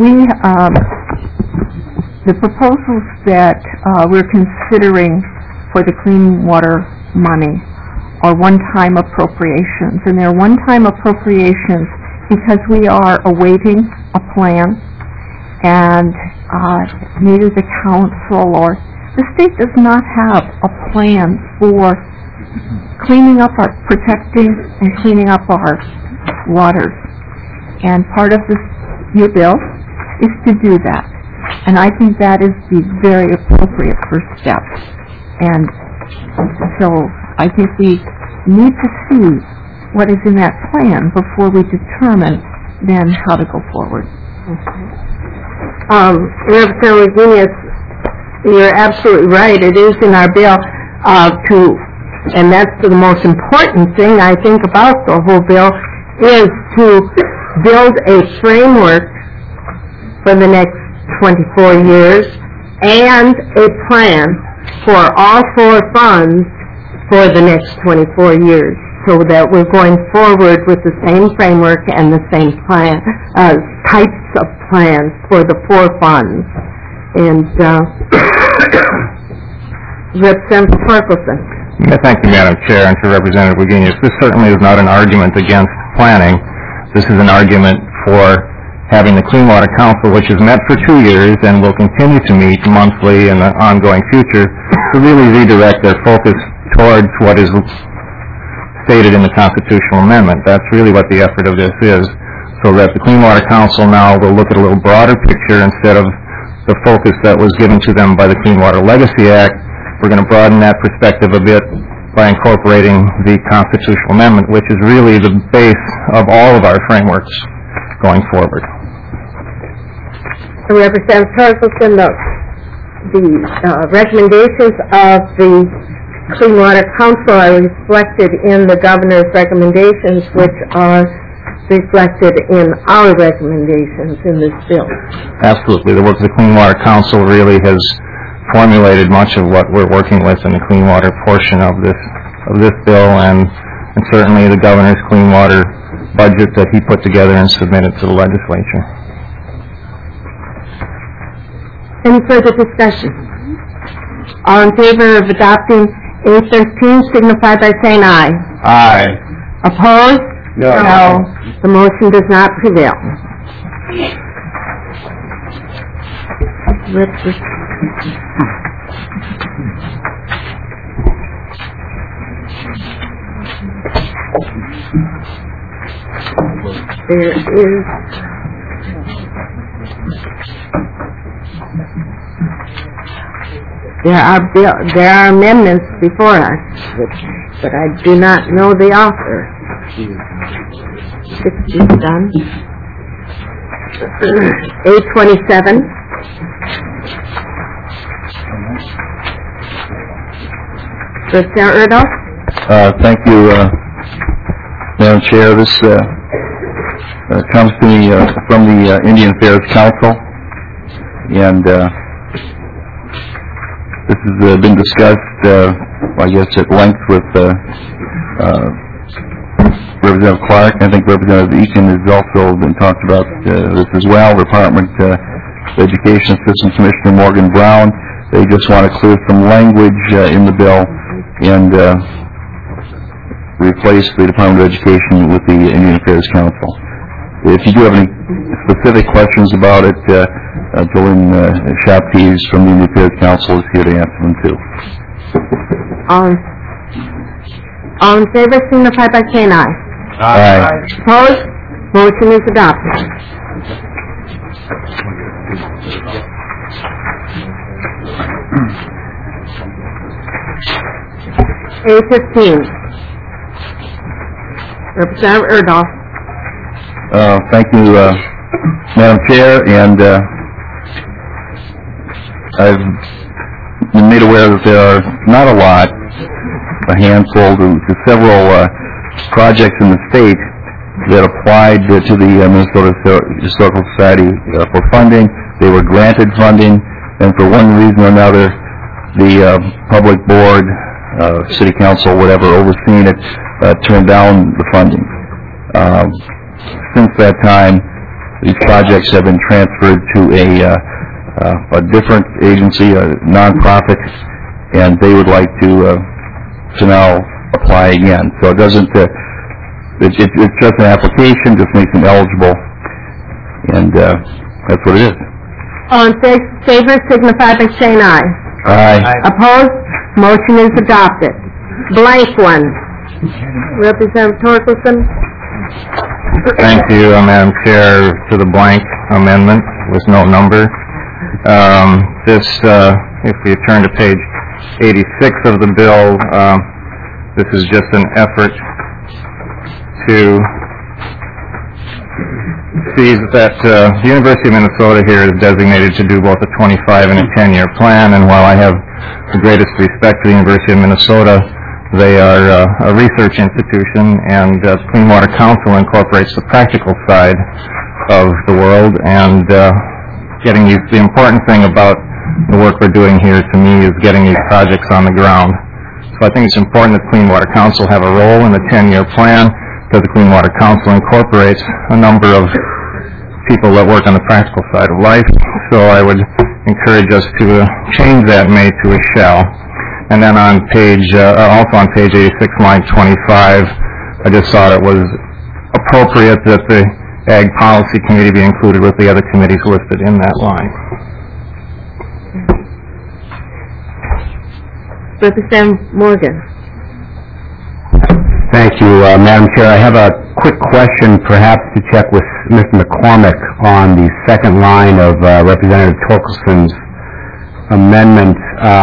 The proposals that we're considering for the clean water money are one-time appropriations, and they're one-time appropriations because we are awaiting a plan, and neither the council or the state does not have a plan for protecting and cleaning up our waters. And part of your bill is to do that. And I think that is the very appropriate first step. And so I think we need to see what is in that plan before we determine then how to go forward. Representative Virginia, you're absolutely right. It is in our bill and that's the most important thing I think about the whole bill, is to build a framework for the next 24 years and a plan for all four funds for the next 24 years, so that we're going forward with the same framework and the same plan, types of plans for the four funds. And Representative Torkelson. Thank you, Madam Chair, and to Representative Wagenius. This certainly is not an argument against planning. This is an argument for having the Clean Water Council, which has met for 2 years and will continue to meet monthly in the ongoing future, to really redirect their focus towards what is stated in the Constitutional Amendment. That's really what the effort of this is, so that the Clean Water Council now will look at a little broader picture instead of the focus that was given to them by the Clean Water Legacy Act. We're going to broaden that perspective a bit by incorporating the Constitutional Amendment, which is really the base of all of our frameworks going forward. Representative Torkelson, the recommendations of the Clean Water Council are reflected in the governor's recommendations, which are reflected in our recommendations in this bill. Absolutely. The work of the Clean Water Council really has formulated much of what we're working with in the clean water portion of this bill, and certainly the governor's clean water budget that he put together and submitted to the legislature. Any further discussion? All in favor of adopting A13 signify by saying aye. Aye. Opposed? No. The motion does not prevail. There are amendments before us, but I do not know the author. 60 is done. A27. Representative Erdahl? Thank you, Madam Chair. This comes to me from the Indian Affairs Council, and This has been discussed, I guess, at length with Representative Clark. I think Representative Eakin has also been talked about this as well. Department of Education Assistant Commissioner Morgan Brown. They just want to clear some language in the bill and replace the Department of Education with the Indian Affairs Council. If you do have any specific questions about it, Jolene Shapkees from the Indian Affairs Council is here to answer them too. All in favor, signify by saying aye. Aye. Opposed? Motion is adopted. A15. Representative Erdahl. Thank you, Madam Chair, and I've been made aware that there are not a lot, a handful to several projects in the state that applied to the Minnesota Historical Society for funding. They were granted funding, and for one reason or another, the public board, city council, whatever, overseeing it, turned down the funding. Since that time, these projects have been transferred to a different agency, a nonprofit, and they would like to now apply again. So it doesn't, it's just an application, just makes them eligible, and that's what it is. All in favor, signify by saying aye. Aye. Opposed? Motion is adopted. Blank one. Representative Torkelson. Thank you, Madam Chair, to the blank amendment with no number. If we turn to page 86 of the bill, this is just an effort to see that the University of Minnesota here is designated to do both a 25 and a 10-year plan, and while I have the greatest respect for the University of Minnesota, they are a research institution, and Clean Water Council incorporates the practical side of the world, and the important thing about the work we're doing here, to me, is getting these projects on the ground. So I think it's important that Clean Water Council have a role in the 10-year plan, because the Clean Water Council incorporates a number of people that work on the practical side of life. So I would encourage us to change that may to a shall. And then on page, also on page 86, line 25, I just thought it was appropriate that the Ag Policy Committee be included with the other committees listed in that line. Representative Morgan. Thank you, Madam Chair. I have a quick question, perhaps to check with Mr. McCormick on the second line of Representative Torkelson's amendment.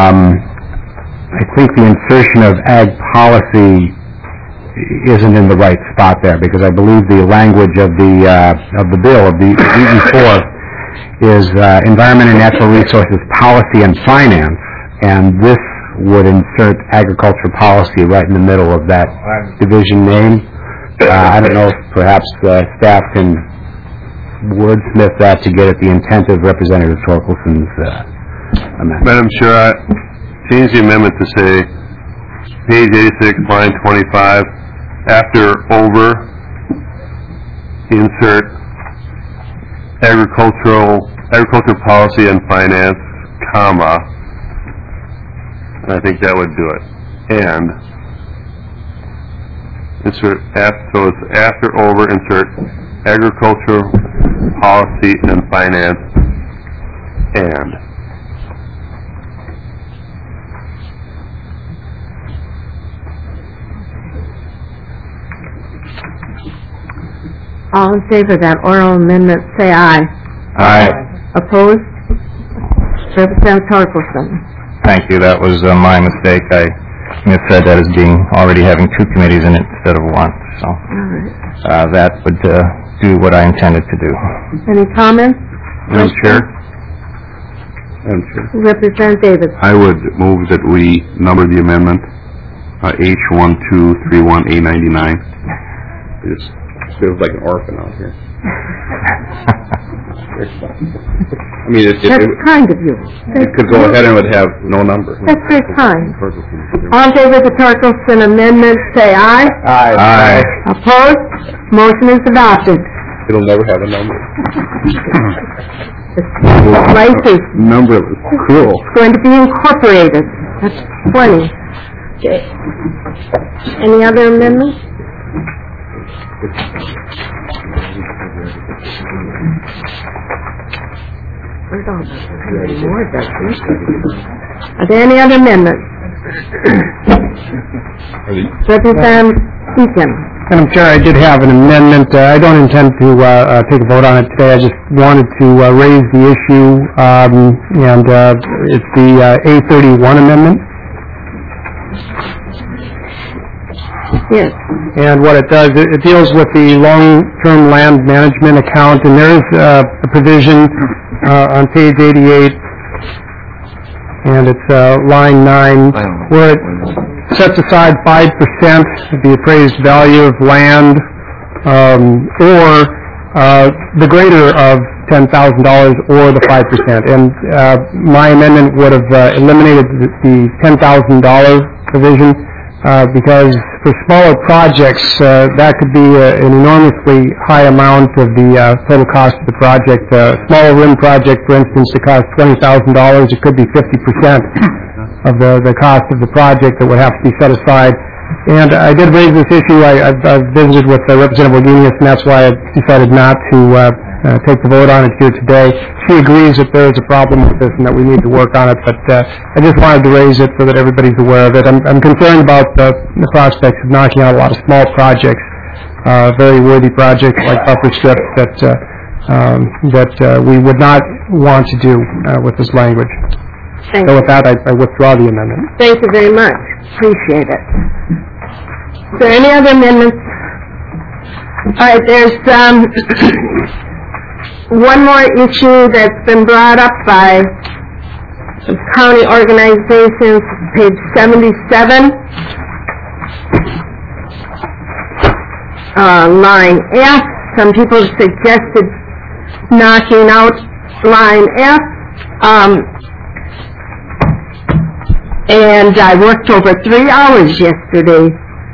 I think the insertion of ag policy isn't in the right spot there, because I believe the language of the bill, of the DE4, is Environment and Natural Resources Policy and Finance, and this would insert agriculture policy right in the middle of that division name. I don't know if perhaps staff can wordsmith that to get at the intent of Representative Torkelson's amendment. Madam Chair, I change the amendment to say, page 86, line 25, after over, insert agriculture policy and finance, comma. I think that would do it. And insert, so it's after over, insert agriculture policy and finance, and. All in favor of that oral amendment, say aye. Aye. Opposed? Representative Torkelson. Thank you. That was my mistake. I missaid that as being already having two committees in it instead of one. So that would do what I intended to do. Any comments? Madam Chair? Representative Davis. I would move that we number the amendment H1231A99. It feels like an orphan out here. I mean, That's kind of you. it could go ahead and would have no number. That's very kind. All in favor of the Torkelson amendment, say aye. Aye. Opposed? Motion is adopted. It'll never have a number. Life is Numberless. Cool. going to be incorporated. That's plenty. Okay. Any other amendments? Are there any other amendments? Representative Deacon. Madam Chair, I did have an amendment. I don't intend to take a vote on it today. I just wanted to raise the issue, and it's the A31 amendment. Yes. And what it does, it deals with the long-term land management account, and there is a provision on page 88, and it's line 9, where it sets aside 5% of the appraised value of land, or the greater of $10,000 or the 5%. And my amendment would have eliminated the $10,000 provision, because for smaller projects, that could be an enormously high amount of the total cost of the project. A smaller rim project, for instance, that costs $20,000, it could be 50% of the cost of the project that would have to be set aside. And I did raise this issue. I've visited with Representative Wagenius, and that's why I decided not to take the vote on it here today. She agrees that there is a problem with this and that we need to work on it, but I just wanted to raise it so that everybody's aware of it. I'm concerned about the prospects of knocking out a lot of small projects, very worthy projects like buffer strips that we would not want to do with this language. So with that, I withdraw the amendment. Thank you very much. Appreciate it. Is there any other amendments? All right, there's one more issue that's been brought up by the county organizations, page 77, line F. Some people suggested knocking out line F. And I worked over 3 hours yesterday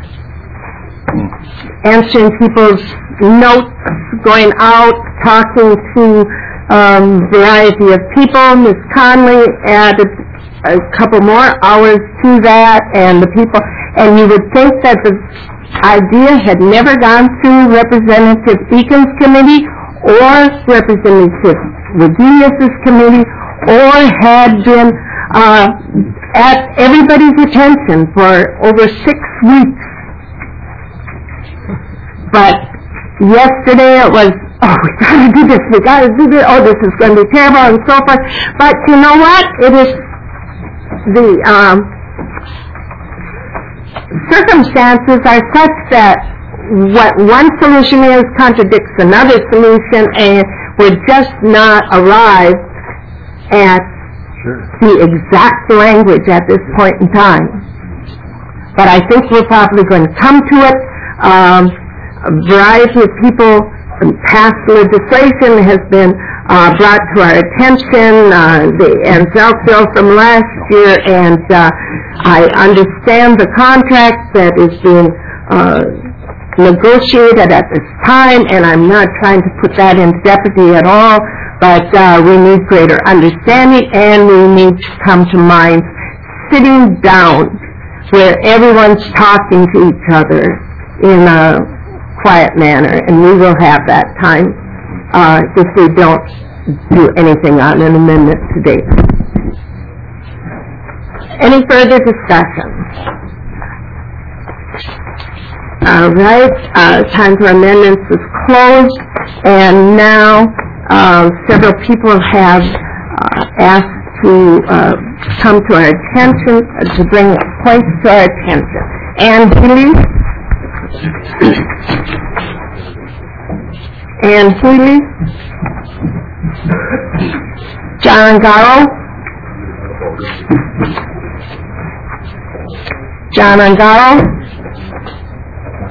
answering people's notes, going out, talking to variety of people. Ms. Conley added a couple more hours to that, and the people, and you would think that the idea had never gone through Representative Beacon's committee or Representative Wagenius's committee, or had been at everybody's attention for over 6 weeks. But yesterday it was, oh, we gotta do this, oh, this is going to be terrible, and so forth. But you know what? It is the circumstances are such that what one solution is contradicts another solution, and we're just not arrived at the exact language at this point in time. But I think we're probably going to come to it. A variety of people, past legislation has been brought to our attention, the Ansel bill from last year, and I understand the contract that is being negotiated at this time, and I'm not trying to put that in jeopardy at all, but we need greater understanding, and we need to come to minds sitting down where everyone's talking to each other in a quiet manner, and we will have that time if we don't do anything on an amendment today. Any further discussion? All right, time for amendments is closed, and now several people have asked to come to our attention, to bring points to our attention. Ann Healy? Ann Healy? John Angaro? John Angaro?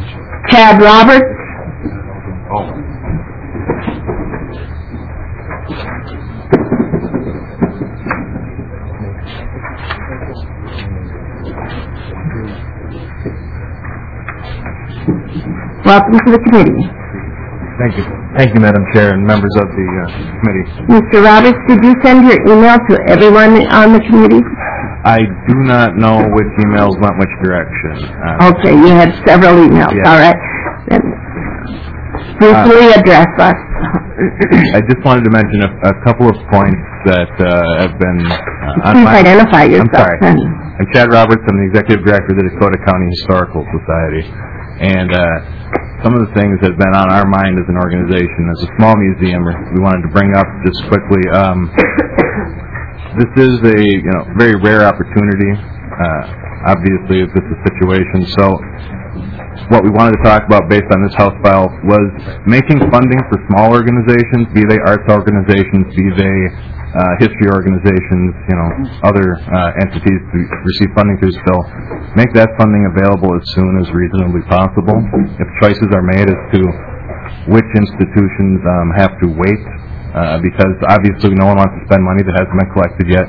Tad Roberts? Welcome to the committee. Thank you. Thank you, Madam Chair and members of the committee. Mr. Roberts, did you send your email to everyone on the committee? I do not know which emails went which direction. Okay, you had several emails. Yes. All right. Then briefly address us. I just wanted to mention a couple of points that have been on Please my... identify yourself. I'm sorry. then. I'm Chad Roberts. I'm the Executive Director of the Dakota County Historical Society. And some of the things that have been on our mind as an organization, as a small museum, we wanted to bring up just quickly. This is a very rare opportunity, obviously, if this is a situation. So what we wanted to talk about based on this House file was making funding for small organizations, be they arts organizations, be they history organizations, other entities to receive funding through this bill, make that funding available as soon as reasonably possible. If choices are made as to which institutions have to wait, because obviously no one wants to spend money that hasn't been collected yet.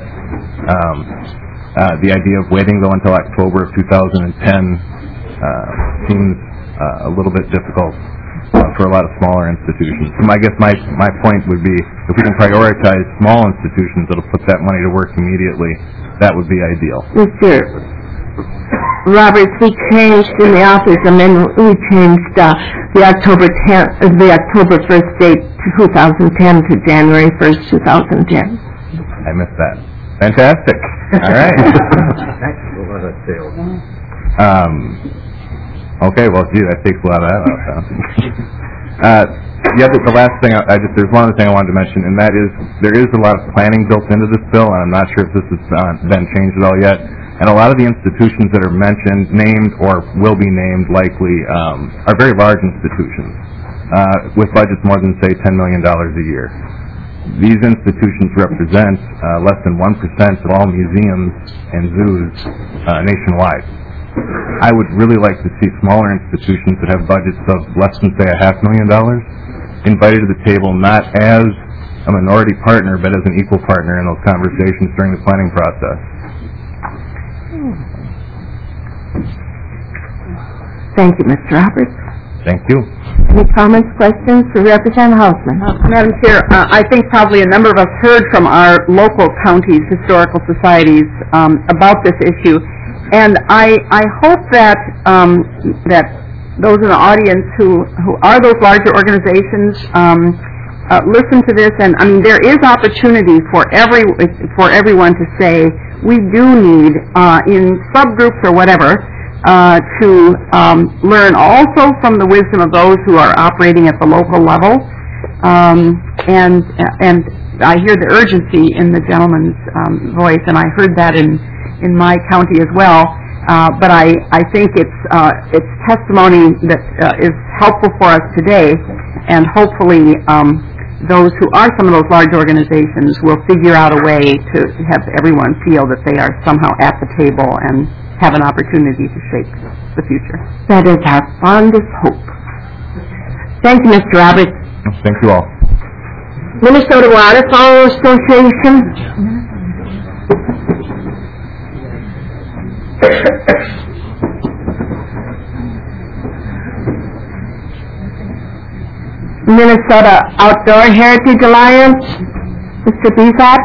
The idea of waiting though until October of 2010 seems a little bit difficult for a lot of smaller institutions. So I guess my point would be, if we can prioritize small institutions that'll put that money to work immediately, that would be ideal. Mr. Roberts, we changed in the office amendment, we changed the October 1st date to 2010 to January 1st, 2010. I missed that. Fantastic. All right. Okay, well, gee, that takes a lot of that out. The last thing, there's one other thing I wanted to mention, and that is there is a lot of planning built into this bill, and I'm not sure if this has been changed at all yet. And a lot of the institutions that are mentioned, named, or will be named likely, are very large institutions with budgets more than, say, $10 million a year. These institutions represent less than 1% of all museums and zoos nationwide. I would really like to see smaller institutions that have budgets of less than, say, $500,000 invited to the table not as a minority partner, but as an equal partner in those conversations during the planning process. Thank you, Mr. Roberts. Thank you. Any comments, questions for Representative Hausman? Madam Chair, I think probably a number of us heard from our local counties' historical societies about this issue. And I hope that that those in the audience who are those larger organizations listen to this. And I mean, there is opportunity for everyone to say we do need in subgroups or whatever to learn also from the wisdom of those who are operating at the local level. And I hear the urgency in the gentleman's voice, and I heard that in my county as well, but I think it's testimony that is helpful for us today, and hopefully those who are some of those large organizations will figure out a way to have everyone feel that they are somehow at the table and have an opportunity to shape the future. That is our fondest hope. Thank you, Mr. Roberts. Thank you all. Minnesota Waterfowl Association. Minnesota Outdoor Heritage Alliance, Mr. Bezat.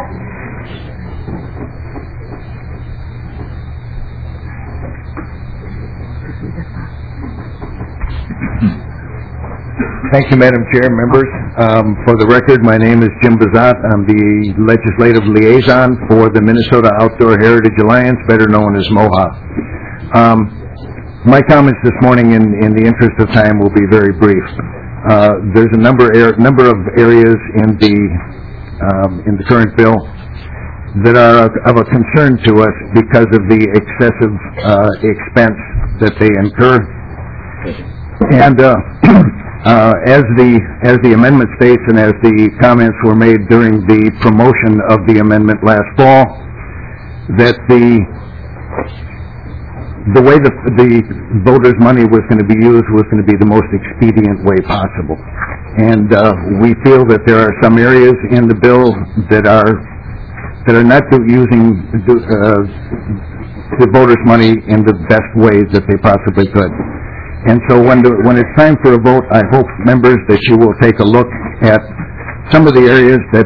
Thank you, Madam Chair, members. For the record, my name is Jim Bezat. I'm the Legislative Liaison for the Minnesota Outdoor Heritage Alliance, better known as MOHA. My comments this morning, in the interest of time, will be very brief. There's a number of areas in the current bill that are of a concern to us because of the excessive expense that they incur. And as the amendment states, and as the comments were made during the promotion of the amendment last fall, that the way the voters' money was going to be used was going to be the most expedient way possible. And we feel that there are some areas in the bill that are not using the voters' money in the best ways that they possibly could. And so when it's time for a vote, I hope, members, that you will take a look at some of the areas that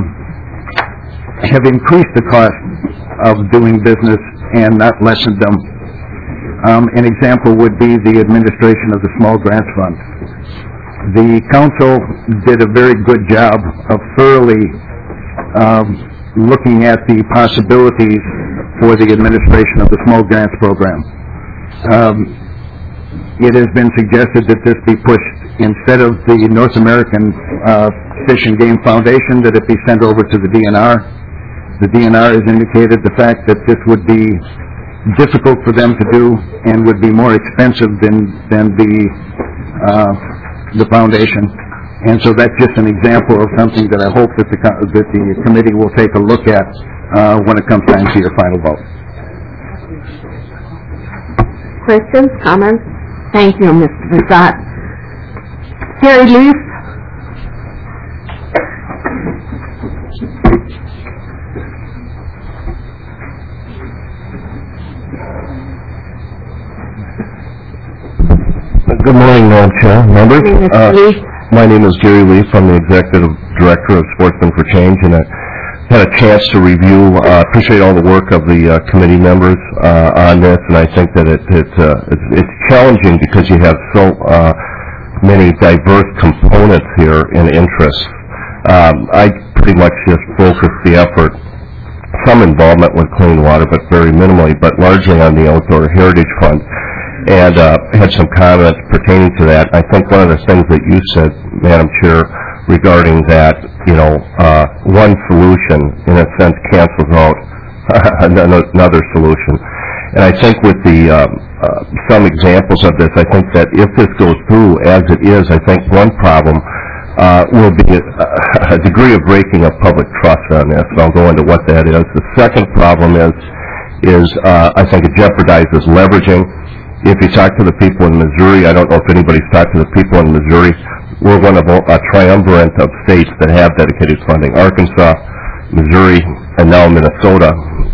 have increased the cost of doing business and not lessened them. An example would be the administration of the Small Grants Fund. The council did a very good job of thoroughly looking at the possibilities for the administration of the Small Grants Program. It has been suggested that this be pushed, instead of the North American Fish and Game Foundation, that it be sent over to the DNR. The DNR has indicated the fact that this would be difficult for them to do and would be more expensive than the foundation. And so that's just an example of something that I hope that the committee will take a look at when it comes time to your final vote. Questions, comments? Thank you, Mr. Bezat. Terry Leaf? Good morning, Madam Chair, members. My name is Gary Leaf. I'm the Executive Director of Sportsmen for Change, and I had a chance to review, appreciate all the work of the committee members on this, and I think that it's challenging because you have so many diverse components here and interests. I pretty much just focused the effort, some involvement with clean water, but very minimally, but largely on the Outdoor Heritage Fund, and had some comments pertaining to that. I think one of the things that you said, Madam Chair, regarding that, one solution, in a sense, cancels out another solution. And I think with the some examples of this, I think that if this goes through as it is, I think one problem will be a degree of breaking of public trust on this, and I'll go into what that is. The second problem is I think it jeopardizes leveraging. If you talk to the people in Missouri, I don't know if anybody's talked to the people in Missouri, we're one of a triumvirate of states that have dedicated funding. Arkansas, Missouri, and now Minnesota.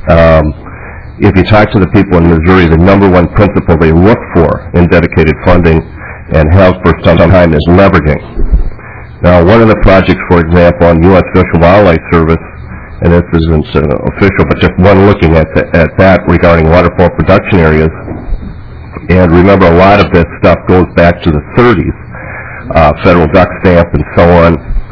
If you talk to the people in Missouri, the number one principle they look for in dedicated funding and have for some time is leveraging. Now, one of the projects, for example, on U.S. Fish and Wildlife Service, and this isn't official, but just one looking at that regarding waterfowl production areas, and remember, a lot of this stuff goes back to the 30s, federal duck stamp and so on,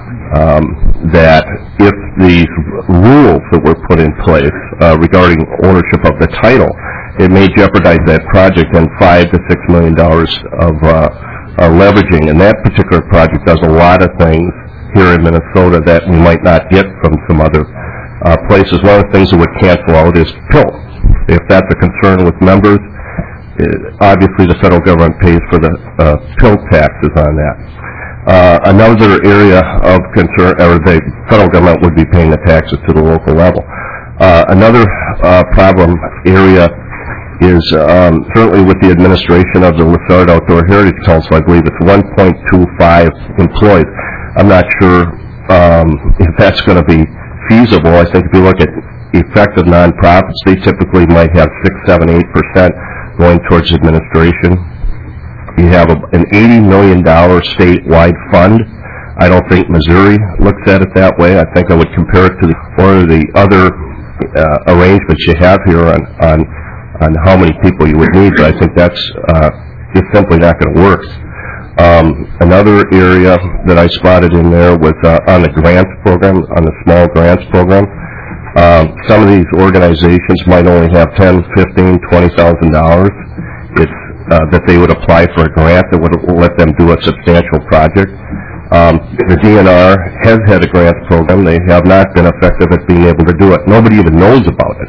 that if these rules that were put in place regarding ownership of the title, it may jeopardize that project and $5 to $6 million of leveraging. And that particular project does a lot of things here in Minnesota that we might not get from some other places. One of the things that would cancel out is PIL. If that's a concern with members, obviously the federal government pays for the PIL taxes on that. Another area of concern, or the federal government would be paying the taxes to the local level. Another problem area is certainly with the administration of the Lessard Outdoor Heritage Council. I believe it's 1.25 employees. I'm not sure if that's going to be feasible. I think if you look at effective nonprofits, they typically might have 6, 7, 8% going towards administration. You have an $80 million statewide fund. I don't think Missouri looks at it that way. I think I would compare it to one of the other arrangements you have here on how many people you would need, but I think that's just simply not going to work. Another area that I spotted in there was on the grants program, on the small grants program. Some of these organizations might only have $10,000, $15,000, $20,000. It's that they would apply for a grant that would let them do a substantial project. The DNR has had a grants program. They have not been effective at being able to do it. Nobody even knows about it.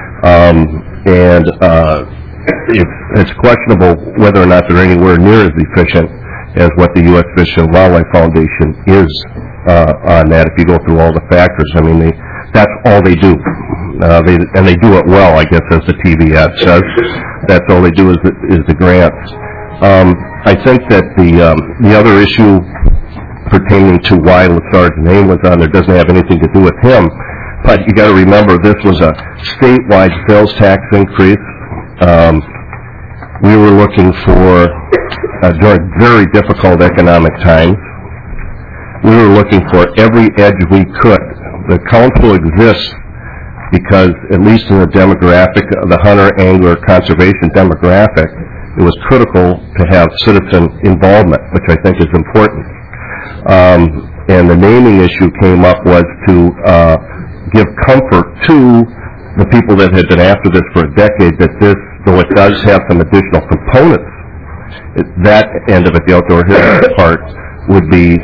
It's questionable whether or not they're anywhere near as efficient as what the U.S. Fish and Wildlife Foundation is on that, if you go through all the factors. I mean, that's all they do. And they do it well, I guess, as the TV ad says. That's all they do is the grants. I think that the other issue pertaining to why Lessard's name was on there doesn't have anything to do with him, but you got to remember this was a statewide sales tax increase. We were looking for, during very difficult economic times, we were looking for every edge we could. The council exists because, at least in the demographic, the hunter-angler conservation demographic, it was critical to have citizen involvement, which I think is important. And the naming issue came up was to give comfort to the people that had been after this for a decade that this, though it does have some additional components, that end of it, the outdoor heritage part, would be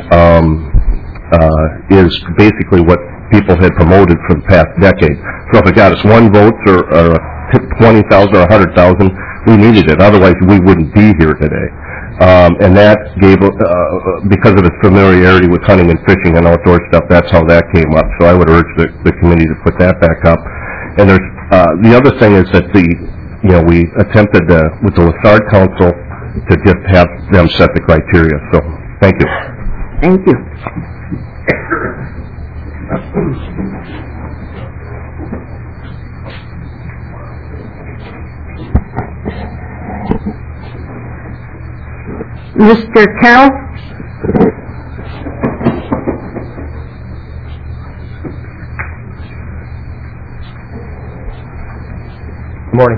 is basically what people had promoted for the past decade. So if it got us 1 vote or 20,000 or 100,000, we needed it. Otherwise, we wouldn't be here today. And that gave, because of its familiarity with hunting and fishing and outdoor stuff, that's how that came up. So I would urge the committee to put that back up. And there's the other thing is that we attempted with the Lessard Council to just have them set the criteria. So thank you. Thank you. Mr. Carroll? Good morning.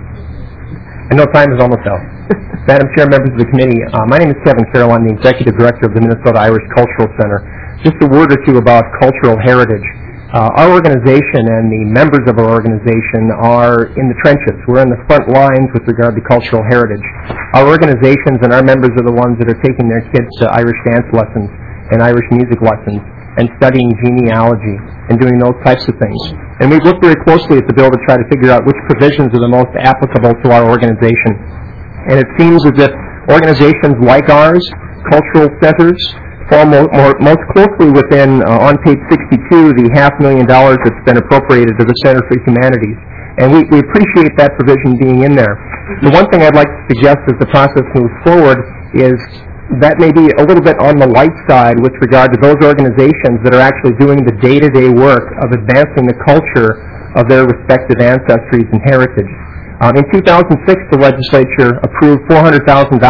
I know time is almost out. Madam Chair, members of the committee, my name is Kevin Carroll. I'm the Executive Director of the Minnesota Irish Cultural Center. Just a word or two about cultural heritage. Our organization and the members of our organization are in the trenches. We're in the front lines with regard to cultural heritage. Our organizations and our members are the ones that are taking their kids to Irish dance lessons and Irish music lessons and studying genealogy and doing those types of things. And we've looked very closely at the bill to try to figure out which provisions are the most applicable to our organization. And it seems as if organizations like ours, cultural centers, fall most closely within, on page 62, the $500,000 that's been appropriated to the Center for Humanities. And we appreciate that provision being in there. The one thing I'd like to suggest as the process moves forward is that may be a little bit on the light side with regard to those organizations that are actually doing the day-to-day work of advancing the culture of their respective ancestries and heritage. In 2006, the legislature approved $400,000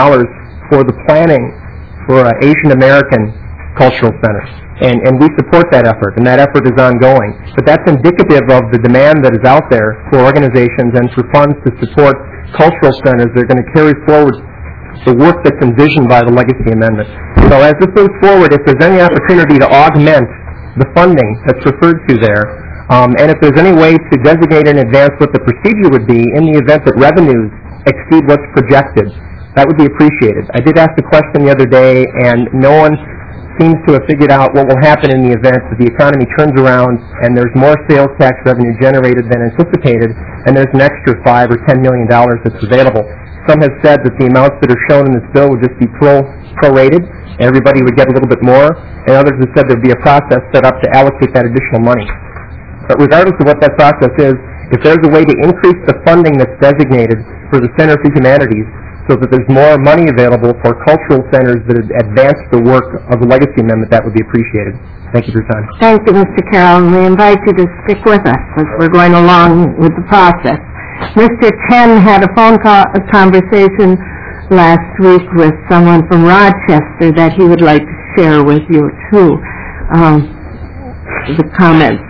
for the planning for an Asian American cultural center. And we support that effort, and that effort is ongoing. But that's indicative of the demand that is out there for organizations and for funds to support cultural centers that are going to carry forward the work that's envisioned by the Legacy Amendment. So as this moves forward, if there's any opportunity to augment the funding that's referred to there, and if there's any way to designate in advance what the procedure would be in the event that revenues exceed what's projected, that would be appreciated. I did ask the question the other day, and no one seems to have figured out what will happen in the event that the economy turns around and there's more sales tax revenue generated than anticipated, and there's an extra $5 or $10 million that's available. Some have said that the amounts that are shown in this bill would just be prorated, and everybody would get a little bit more, and others have said there would be a process set up to allocate that additional money. But regardless of what that process is, if there's a way to increase the funding that's designated for the Center for Humanities so that there's more money available for cultural centers that advance the work of the Legacy Amendment, that would be appreciated. Thank you for your time. Thank you, Mr. Carroll, and we invite you to stick with us as we're going along with the process. Mr. Chen had a phone conversation last week with someone from Rochester that he would like to share with you, too, the comments.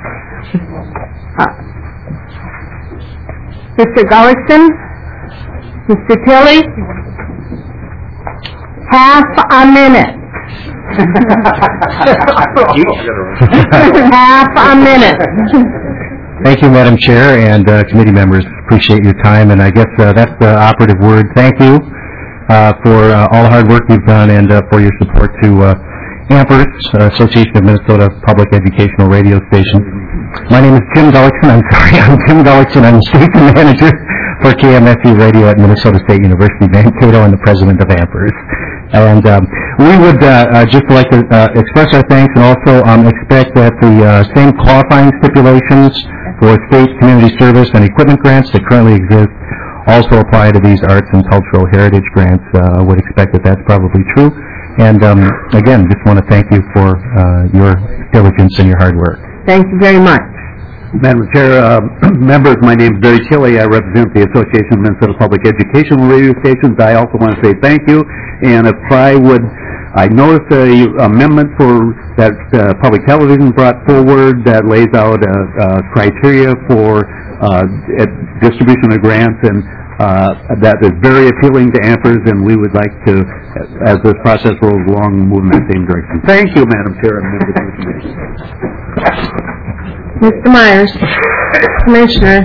Mr. Gullickson? Mr. Tilley? Half a minute. Half a minute. Thank you, Madam Chair and committee members. Appreciate your time, and I guess that's the operative word. Thank you for all the hard work you've done and for your support to AMPERS, Association of Minnesota Public Educational Radio Stations. My name is Jim Gullickson. I'm Jim Gullickson. I'm the station manager for KMSE Radio at Minnesota State University, Mankato, and the president of AMPERS. And we would just like to express our thanks and also expect that the same qualifying stipulations for state community service and equipment grants that currently exist also apply to these arts and cultural heritage grants. Would expect that that's probably true. And again, just want to thank you for your diligence and your hard work. Thank you very much. Madam Chair, members, my name is Barry Tilley. I represent the Association of Minnesota Public Educational Radio Stations. I also want to say thank you. And if I noticed a amendment for that public television brought forward that lays out criteria for distribution of grants, and that is very appealing to Ampers, and we would like to, as this process rolls along, move in that same direction. Thank you, Madam Chair and members of the committee. Mr. Myers, Commissioner.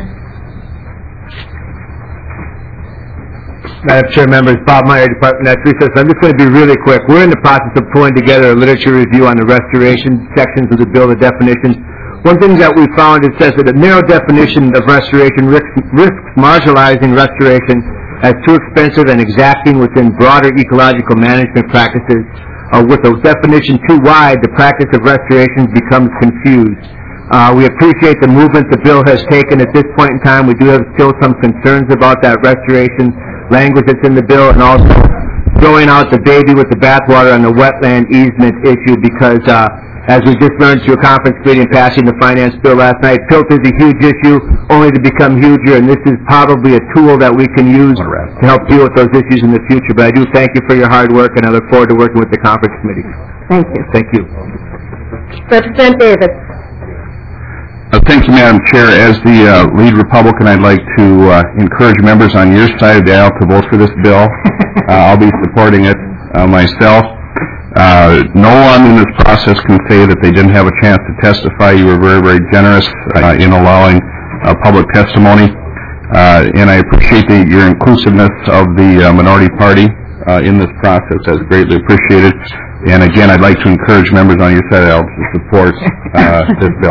Madam Chair, members, Bob Meyer, Department of Natural Resources. I'm just going to be really quick. We're in the process of pulling together a literature review on the restoration sections of the bill, the definitions. One thing that we found, it says that a narrow definition of restoration risks marginalizing restoration as too expensive and exacting within broader ecological management practices. With a definition too wide, the practice of restoration becomes confused. We appreciate the movement the bill has taken at this point in time. We do have still some concerns about that restoration language that's in the bill, and also throwing out the baby with the bathwater on the wetland easement issue, because as we just learned through a conference meeting passing the finance bill last night, PILT is a huge issue, only to become huger, and this is probably a tool that we can use to help deal with those issues in the future. But I do thank you for your hard work, and I look forward to working with the conference committee. Thank you. Thank you. Representative Davis. Thank you, Madam Chair. As the lead Republican, I'd like to encourage members on your side of the aisle to vote for this bill. I'll be supporting it myself. No one in this process can say that they didn't have a chance to testify. You were very, very generous in allowing public testimony. And I appreciate your inclusiveness of the minority party in this process. That's greatly appreciated. And again, I'd like to encourage members on your side of the aisle to support this bill.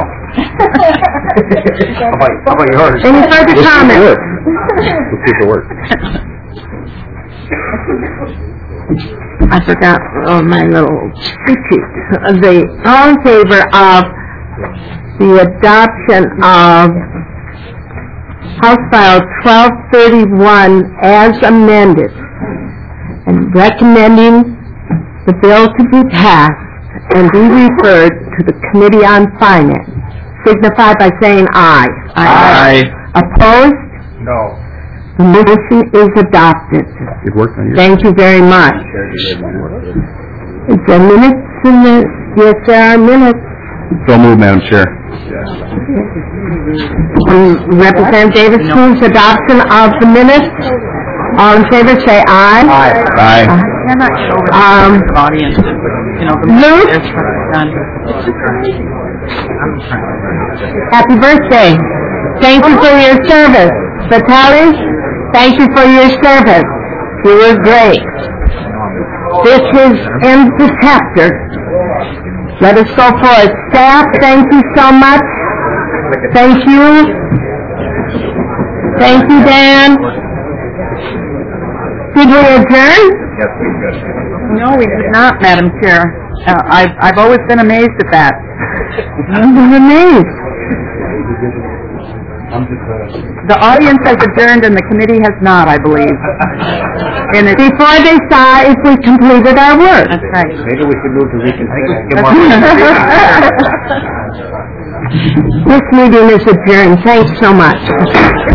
How about yours? Any further comments? Let's see if it works. I forgot my little cheat sheet. All in favor of the adoption of House File 1231 as amended, and recommending the bill to be passed and be referred to the Committee on Finance, signify by saying aye. Aye. Opposed? No. The motion is adopted. It worked on your... Thank you very much. Is there minutes in the... Yes, there are minutes. So moved, Madam Chair. Representative Davis moves adoption of the minutes. All in favor say aye. Aye. Aye. Cannot show the audience. You know, the Luke? Happy birthday. Thank you for your service. Vitaly, thank you for your service. You were great. This ends the chapter. Let us go forward. Staff, thank you so much. Thank you. Thank you, Dan. Did we adjourn? Yes, we did. No, we did not, Madam Chair. I've always been amazed at that. I was amazed. The audience has adjourned and the committee has not, I believe. And it's Before they saw if we completed our work. That's right. Maybe we should move to reconsider. This meeting is adjourned. Thanks so much.